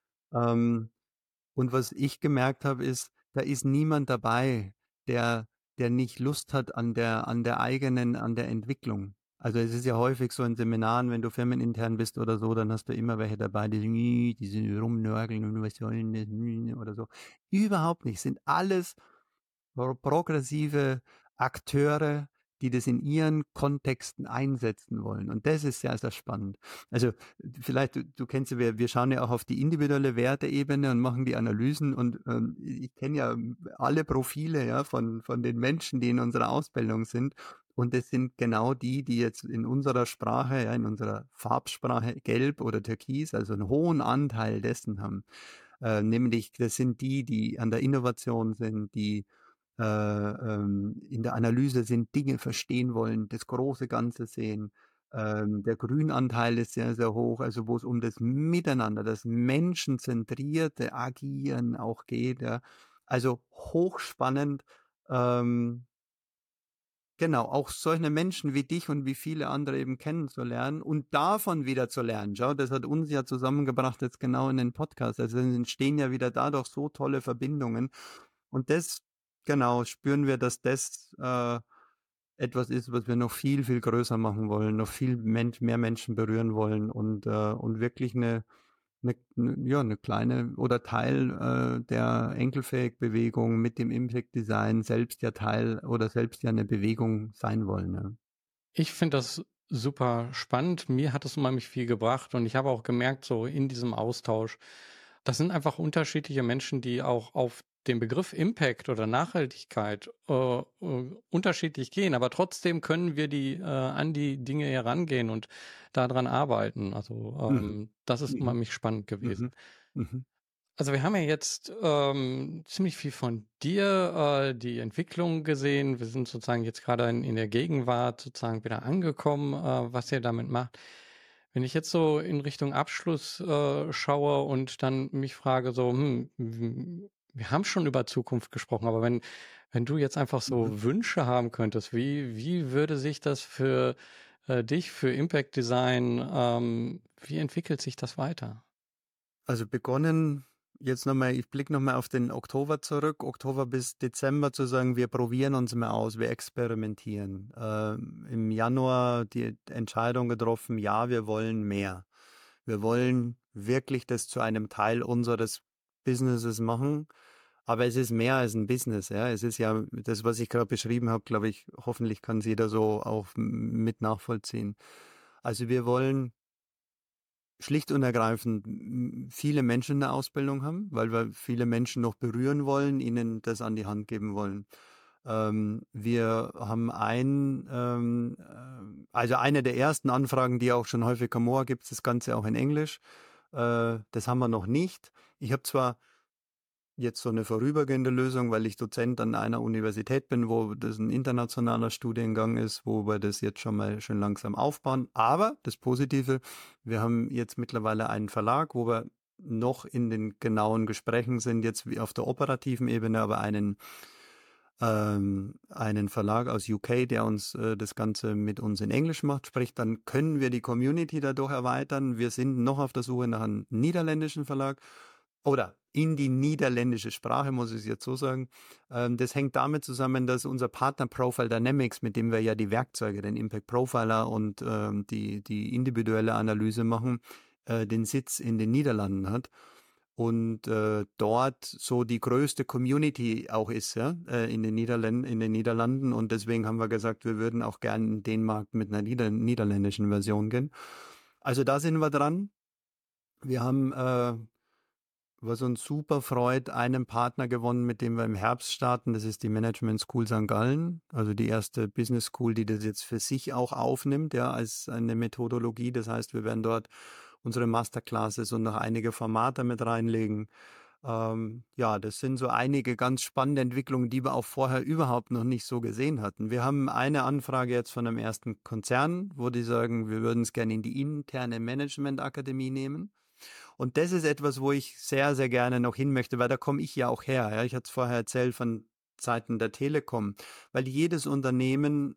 Ähm, und was ich gemerkt habe, ist, da ist niemand dabei, der der nicht Lust hat an der an der eigenen an der Entwicklung. Also, es ist ja häufig so in Seminaren, wenn du firmenintern bist oder so, dann hast du immer welche dabei, die die die rumnörgeln und was soll denn das oder so. Überhaupt nicht, sind alles pro progressive Akteure, die das in ihren Kontexten einsetzen wollen. Und das ist sehr, sehr spannend. Also vielleicht, du, du kennst ja, wir, wir schauen ja auch auf die individuelle Werteebene und machen die Analysen. Und ähm, ich kenne ja alle Profile ja, von, von den Menschen, die in unserer Ausbildung sind. Und das sind genau die, die jetzt in unserer Sprache, ja, in unserer Farbsprache gelb oder türkis, also einen hohen Anteil dessen haben. Äh, nämlich, das sind die, die an der Innovation sind, die äh, ähm, in der Analyse sind, Dinge verstehen wollen, das große Ganze sehen. Ähm, der Grünanteil ist sehr, sehr hoch, also wo es um das Miteinander, das menschenzentrierte Agieren auch geht. Ja. Also hochspannend. Ähm, Genau, auch solche Menschen wie dich und wie viele andere eben kennenzulernen und davon wieder zu lernen. Schau, das hat uns ja zusammengebracht jetzt genau in den Podcast. Also es entstehen ja wieder dadurch so tolle Verbindungen. Und das, genau, spüren wir, dass das äh, etwas ist, was wir noch viel, viel größer machen wollen, noch viel Mensch, mehr Menschen berühren wollen und, äh, und wirklich eine, eine, eine, ja, eine kleine oder Teil äh, der Enkelfähig-Bewegung mit dem Impact Design selbst ja Teil oder selbst ja eine Bewegung sein wollen. Ja. Ich finde das super spannend. Mir hat es unheimlich viel gebracht und ich habe auch gemerkt, so in diesem Austausch, das sind einfach unterschiedliche Menschen, die auch auf den Begriff Impact oder Nachhaltigkeit äh, äh, unterschiedlich gehen, aber trotzdem können wir die äh, an die Dinge herangehen und daran arbeiten. Also Mhm. ähm, das ist Mhm. unheimlich spannend gewesen. Mhm. Mhm. Also wir haben ja jetzt ähm, ziemlich viel von dir, äh, die Entwicklung gesehen. Wir sind sozusagen jetzt gerade in, in der Gegenwart sozusagen wieder angekommen, äh, was ihr damit macht. Wenn ich jetzt so in Richtung Abschluss äh, schaue und dann mich frage, so, hm, w- wir haben schon über Zukunft gesprochen, aber wenn, wenn du jetzt einfach Mhm. so Wünsche haben könntest, wie, wie würde sich das für äh, dich, für Impact Design, ähm, wie entwickelt sich das weiter? Also begonnen, jetzt nochmal, ich blicke nochmal auf den Oktober zurück, Oktober bis Dezember zu sagen, wir probieren uns mal aus, wir experimentieren. Ähm, im Januar die Entscheidung getroffen, ja, wir wollen mehr. Wir wollen wirklich das zu einem Teil unseres Businesses machen. Aber es ist mehr als ein Business, ja. Es ist ja das, was ich gerade beschrieben habe, glaube ich, hoffentlich kann es jeder so auch m- mit nachvollziehen. Also wir wollen schlicht und ergreifend m- viele Menschen in der Ausbildung haben, weil wir viele Menschen noch berühren wollen, ihnen das an die Hand geben wollen. Ähm, wir haben ein, ähm, äh, also eine der ersten Anfragen, die auch schon häufig kam, oh, gibt es das Ganze auch in Englisch. Äh, das haben wir noch nicht. Ich habe zwar jetzt so eine vorübergehende Lösung, weil ich Dozent an einer Universität bin, wo das ein internationaler Studiengang ist, wo wir das jetzt schon mal schön langsam aufbauen. Aber das Positive, wir haben jetzt mittlerweile einen Verlag, wo wir noch in den genauen Gesprächen sind, jetzt wie auf der operativen Ebene, aber einen, ähm, einen Verlag aus U K, der uns äh, das Ganze mit uns in Englisch macht. Sprich, dann können wir die Community dadurch erweitern. Wir sind noch auf der Suche nach einem niederländischen Verlag oder in die niederländische Sprache, muss ich es jetzt so sagen. Ähm, das hängt damit zusammen, dass unser Partner Profile Dynamics, mit dem wir ja die Werkzeuge, den Impact Profiler und ähm, die, die individuelle Analyse machen, äh, den Sitz in den Niederlanden hat und äh, dort so die größte Community auch ist, ja, äh, in den Niederlanden, in den Niederlanden. Und deswegen haben wir gesagt, wir würden auch gerne in den Markt mit einer Nieder niederländischen Version gehen. Also da sind wir dran. Wir haben äh, was uns super freut, einen Partner gewonnen, mit dem wir im Herbst starten. Das ist die Management School Sankt Gallen, also die erste Business School, die das jetzt für sich auch aufnimmt, ja, als eine Methodologie. Das heißt, wir werden dort unsere Masterclasses und noch einige Formate mit reinlegen. Ähm, ja, das sind so einige ganz spannende Entwicklungen, die wir auch vorher überhaupt noch nicht so gesehen hatten. Wir haben eine Anfrage jetzt von einem ersten Konzern, wo die sagen, wir würden es gerne in die interne Management-Akademie nehmen. Und das ist etwas, wo ich sehr, sehr gerne noch hin möchte, weil da komme ich ja auch her. Ja. Ich hatte es vorher erzählt von Seiten der Telekom, weil jedes Unternehmen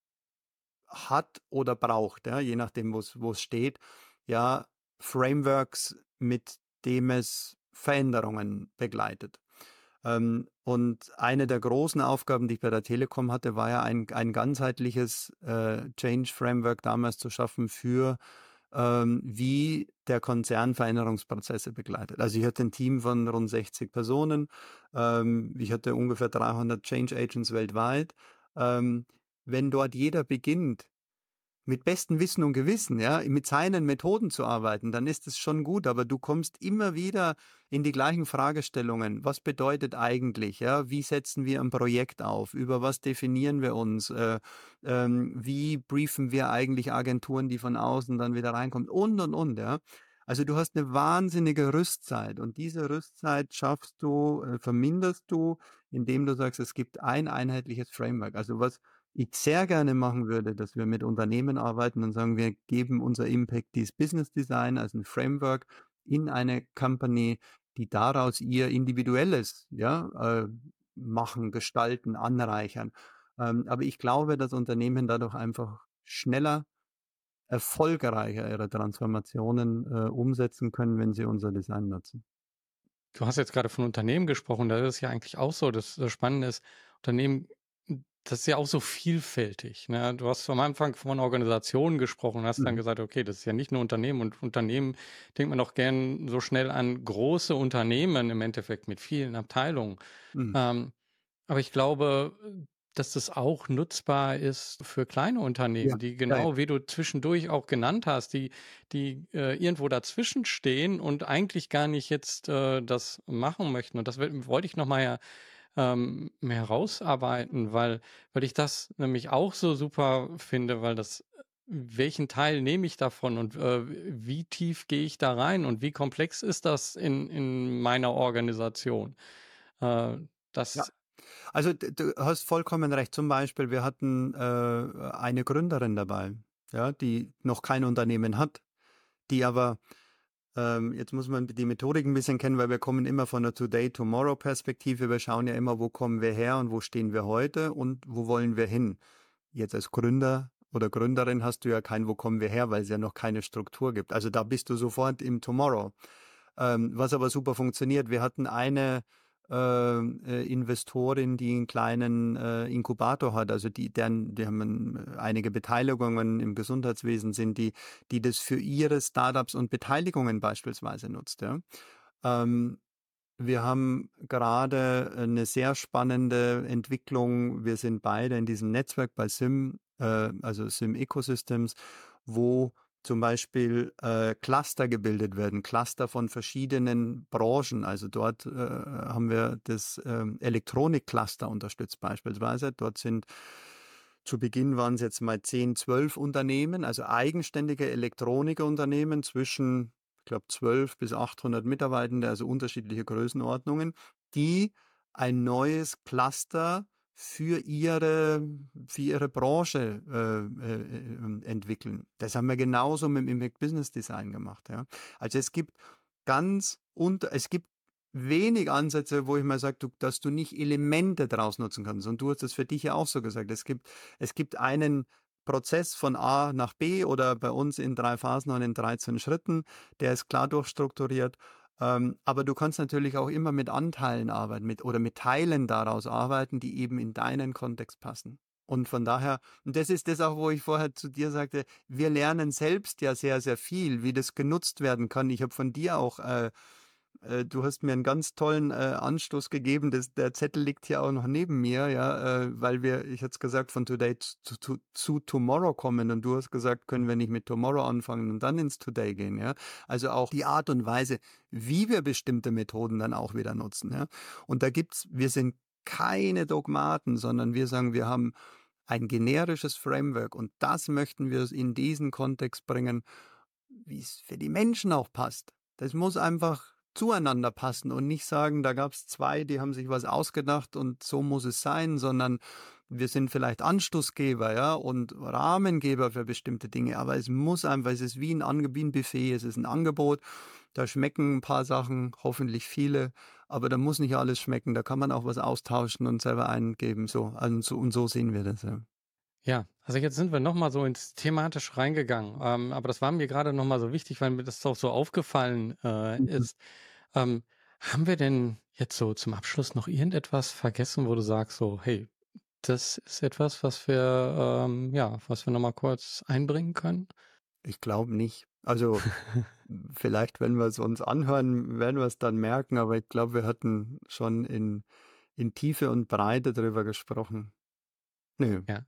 hat oder braucht, ja, je nachdem, wo es steht, ja, Frameworks, mit dem es Veränderungen begleitet. Ähm, und eine der großen Aufgaben, die ich bei der Telekom hatte, war ja ein, ein ganzheitliches äh, Change Framework damals zu schaffen für ähm, wie der Konzern Veränderungsprozesse begleitet. Also ich hatte ein Team von rund sechzig Personen. Ähm, ich hatte ungefähr dreihundert Change Agents weltweit. Ähm, wenn dort jeder beginnt, mit bestem Wissen und Gewissen, ja, mit seinen Methoden zu arbeiten, dann ist es schon gut, aber du kommst immer wieder in die gleichen Fragestellungen. Was bedeutet eigentlich, ja? Wie setzen wir ein Projekt auf? Über was definieren wir uns? Äh, ähm, wie briefen wir eigentlich Agenturen, die von außen dann wieder reinkommen? Und, und, und, ja. Also du hast eine wahnsinnige Rüstzeit und diese Rüstzeit schaffst du, äh, verminderst du, indem du sagst, es gibt ein einheitliches Framework. Also was ich sehr gerne machen würde, dass wir mit Unternehmen arbeiten und sagen, wir geben unser Impact dieses Business Design als ein Framework in eine Company, die daraus ihr individuelles, ja, äh, machen, gestalten, anreichern. Ähm, aber ich glaube, dass Unternehmen dadurch einfach schneller, erfolgreicher ihre Transformationen äh, umsetzen können, wenn sie unser Design nutzen. Du hast jetzt gerade von Unternehmen gesprochen, da ist es ja eigentlich auch so, dass das Spannende ist, Unternehmen, das ist ja auch so vielfältig, ne? Du hast am Anfang von Organisationen gesprochen und hast dann Mhm. gesagt, okay, das ist ja nicht nur Unternehmen und Unternehmen denkt man doch gern so schnell an große Unternehmen im Endeffekt mit vielen Abteilungen. Mhm. Ähm, aber ich glaube, dass das auch nutzbar ist für kleine Ja, Unternehmen, die ja, ja. genau wie du zwischendurch auch genannt hast, die die, äh, irgendwo dazwischen stehen und eigentlich gar nicht jetzt, äh, das machen möchten. Und das will wollte ich noch mal ja, ähm, herausarbeiten, weil weil ich das nämlich auch so super finde, weil das welchen Teil nehme ich davon und, äh, wie tief gehe ich da rein und wie komplex ist das in in meiner Organisation? Äh, Ja. das Also d du hast vollkommen recht. Zum Beispiel, wir hatten, äh, eine Gründerin dabei, ja, die noch kein Unternehmen hat, die aber ähm, jetzt muss man die Methodik ein bisschen kennen, weil wir kommen immer von der Today-Tomorrow-Perspektive. Wir schauen ja immer, wo kommen wir her und wo stehen wir heute und wo wollen wir hin? Jetzt als Gründer oder Gründerin hast du ja kein „Wo kommen wir her“, weil es ja noch keine Struktur gibt. Also, da bist du sofort im Tomorrow. Ähm, was aber super funktioniert, wir hatten eine, ähm, äh, Investorin, die einen kleinen, äh, Inkubator hat, also die deren die haben, äh, einige Beteiligungen im Gesundheitswesen sind, die die das für ihre Startups und Beteiligungen beispielsweise nutzt, ja. Ähm, wir haben gerade eine sehr spannende Entwicklung. Wir sind beide in diesem Netzwerk bei Sim, äh, also Sim Ecosystems, wo zum Beispiel äh, Cluster gebildet werden, Cluster von verschiedenen Branchen. Also dort äh, haben wir das ähm, Elektronik-Cluster unterstützt beispielsweise. Dort sind zu Beginn waren es jetzt mal zehn, zwölf Unternehmen, also eigenständige Elektronikunternehmen zwischen ich glaube, zwölf bis achthundert Mitarbeitende, also unterschiedliche Größenordnungen, die ein neues Cluster für ihre, für ihre Branche äh, äh, entwickeln. Das haben wir genauso mit dem Impact Business Design gemacht. Ja. Also es gibt ganz unter, es gibt wenig Ansätze, wo ich mal sage, du, dass du nicht Elemente daraus nutzen kannst. Und du hast es für dich ja auch so gesagt. Es gibt, es gibt einen Prozess von A nach B oder bei uns in drei Phasen und in dreizehn Schritten. Der ist klar durchstrukturiert. Ähm, aber du kannst natürlich auch immer mit Anteilen arbeiten mit, oder mit Teilen daraus arbeiten, die eben in deinen Kontext passen. Und von daher, und das ist das auch, wo ich vorher zu dir sagte, wir lernen selbst ja sehr, sehr viel, wie das genutzt werden kann. Ich habe von dir auch äh, äh, du hast mir einen ganz tollen, äh, Anstoß gegeben. Das der Zettel liegt hier auch noch neben mir, ja, äh, weil wir ich hatte es gesagt, von Today zu zu zu Tomorrow kommen und du hast gesagt: „Können wir nicht mit Tomorrow anfangen und dann ins Today gehen“, ja? Also, auch die Art und Weise, wie wir bestimmte Methoden dann auch wieder nutzen, ja? Und da gibt's wir sind keine Dogmaten, sondern wir sagen, wir haben ein generisches Framework und das möchten wir in diesen Kontext bringen, wie es für die Menschen auch passt. Das muss einfach zueinander passen und nicht sagen, da gab es zwei, die haben sich was ausgedacht und so muss es sein, sondern wir sind vielleicht Anstoßgeber, ja, und Rahmengeber für bestimmte Dinge, aber es muss einfach, es ist wie ein Ange wie 'n Buffet, es ist ein Angebot, da schmecken ein paar Sachen, hoffentlich viele, aber da muss nicht alles schmecken, da kann man auch was austauschen und selber eingeben, so. Also, so und so sehen wir das, ja. Ja, also jetzt sind wir noch mal so ins thematisch reingegangen, ähm, aber das war mir gerade noch mal so wichtig, weil mir das auch so aufgefallen, äh, Mhm. ist. Ähm, haben wir denn jetzt so zum Abschluss noch irgendetwas vergessen, wo du sagst so: „Hey, das ist etwas, was wir, ähm ja, was wir noch mal kurz einbringen können?“ Ich glaube nicht. Also, vielleicht, wenn wir es uns anhören, werden wir es dann merken, aber ich glaube, wir hatten schon in in Tiefe und Breite drüber gesprochen. Nö. Ja.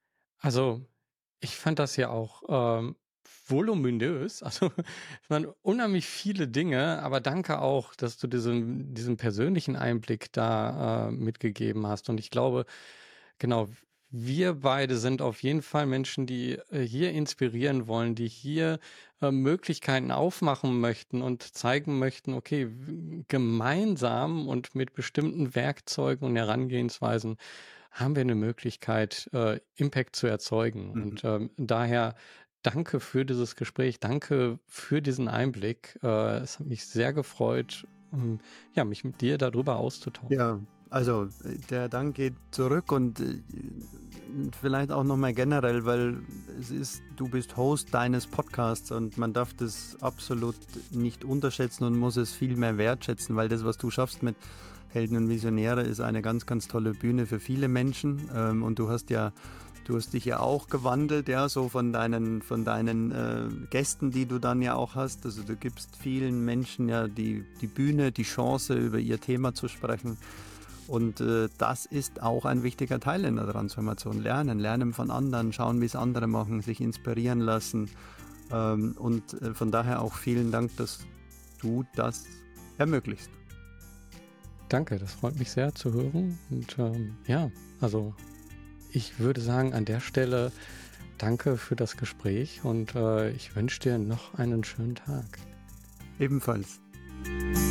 Also, ich fand das ja auch, ähm, voluminös. Also, es waren unheimlich viele Dinge, aber danke auch, dass du diesen diesen persönlichen Einblick da, äh, mitgegeben hast. Und ich glaube, genau, wir beide sind auf jeden Fall Menschen, die, äh, hier inspirieren wollen, die hier, äh, Möglichkeiten aufmachen möchten und zeigen möchten, okay, w gemeinsam und mit bestimmten Werkzeugen und Herangehensweisen haben wir eine Möglichkeit, äh, Impact zu erzeugen. Mhm. Und, ähm, daher danke für dieses Gespräch, danke für diesen Einblick. Äh, es hat mich sehr gefreut, ähm, ja, mich mit dir darüber auszutauschen. Ja, also, äh, der Dank geht zurück und, äh, vielleicht auch noch mal generell, weil es ist du bist Host deines Podcasts und man darf das absolut nicht unterschätzen und muss es viel mehr wertschätzen, weil das, was du schaffst mit Helden und Visionäre, ist eine ganz, ganz tolle Bühne für viele Menschen. Ähm, und du hast ja du hast dich ja auch gewandelt, ja, so von deinen von deinen, äh, Gästen, die du dann ja auch hast. Also, du gibst vielen Menschen ja die die Bühne, die Chance, über ihr Thema zu sprechen. Und äh, das ist auch ein wichtiger Teil in der Transformation. Lernen, lernen von anderen, schauen, wie es andere machen, sich inspirieren lassen. Ähm, und äh, von daher auch vielen Dank, dass du das ermöglichst. Danke, das freut mich sehr zu hören. Und ähm, ja, also ich würde sagen, an der Stelle danke für das Gespräch und äh, ich wünsche dir noch einen schönen Tag. Ebenfalls.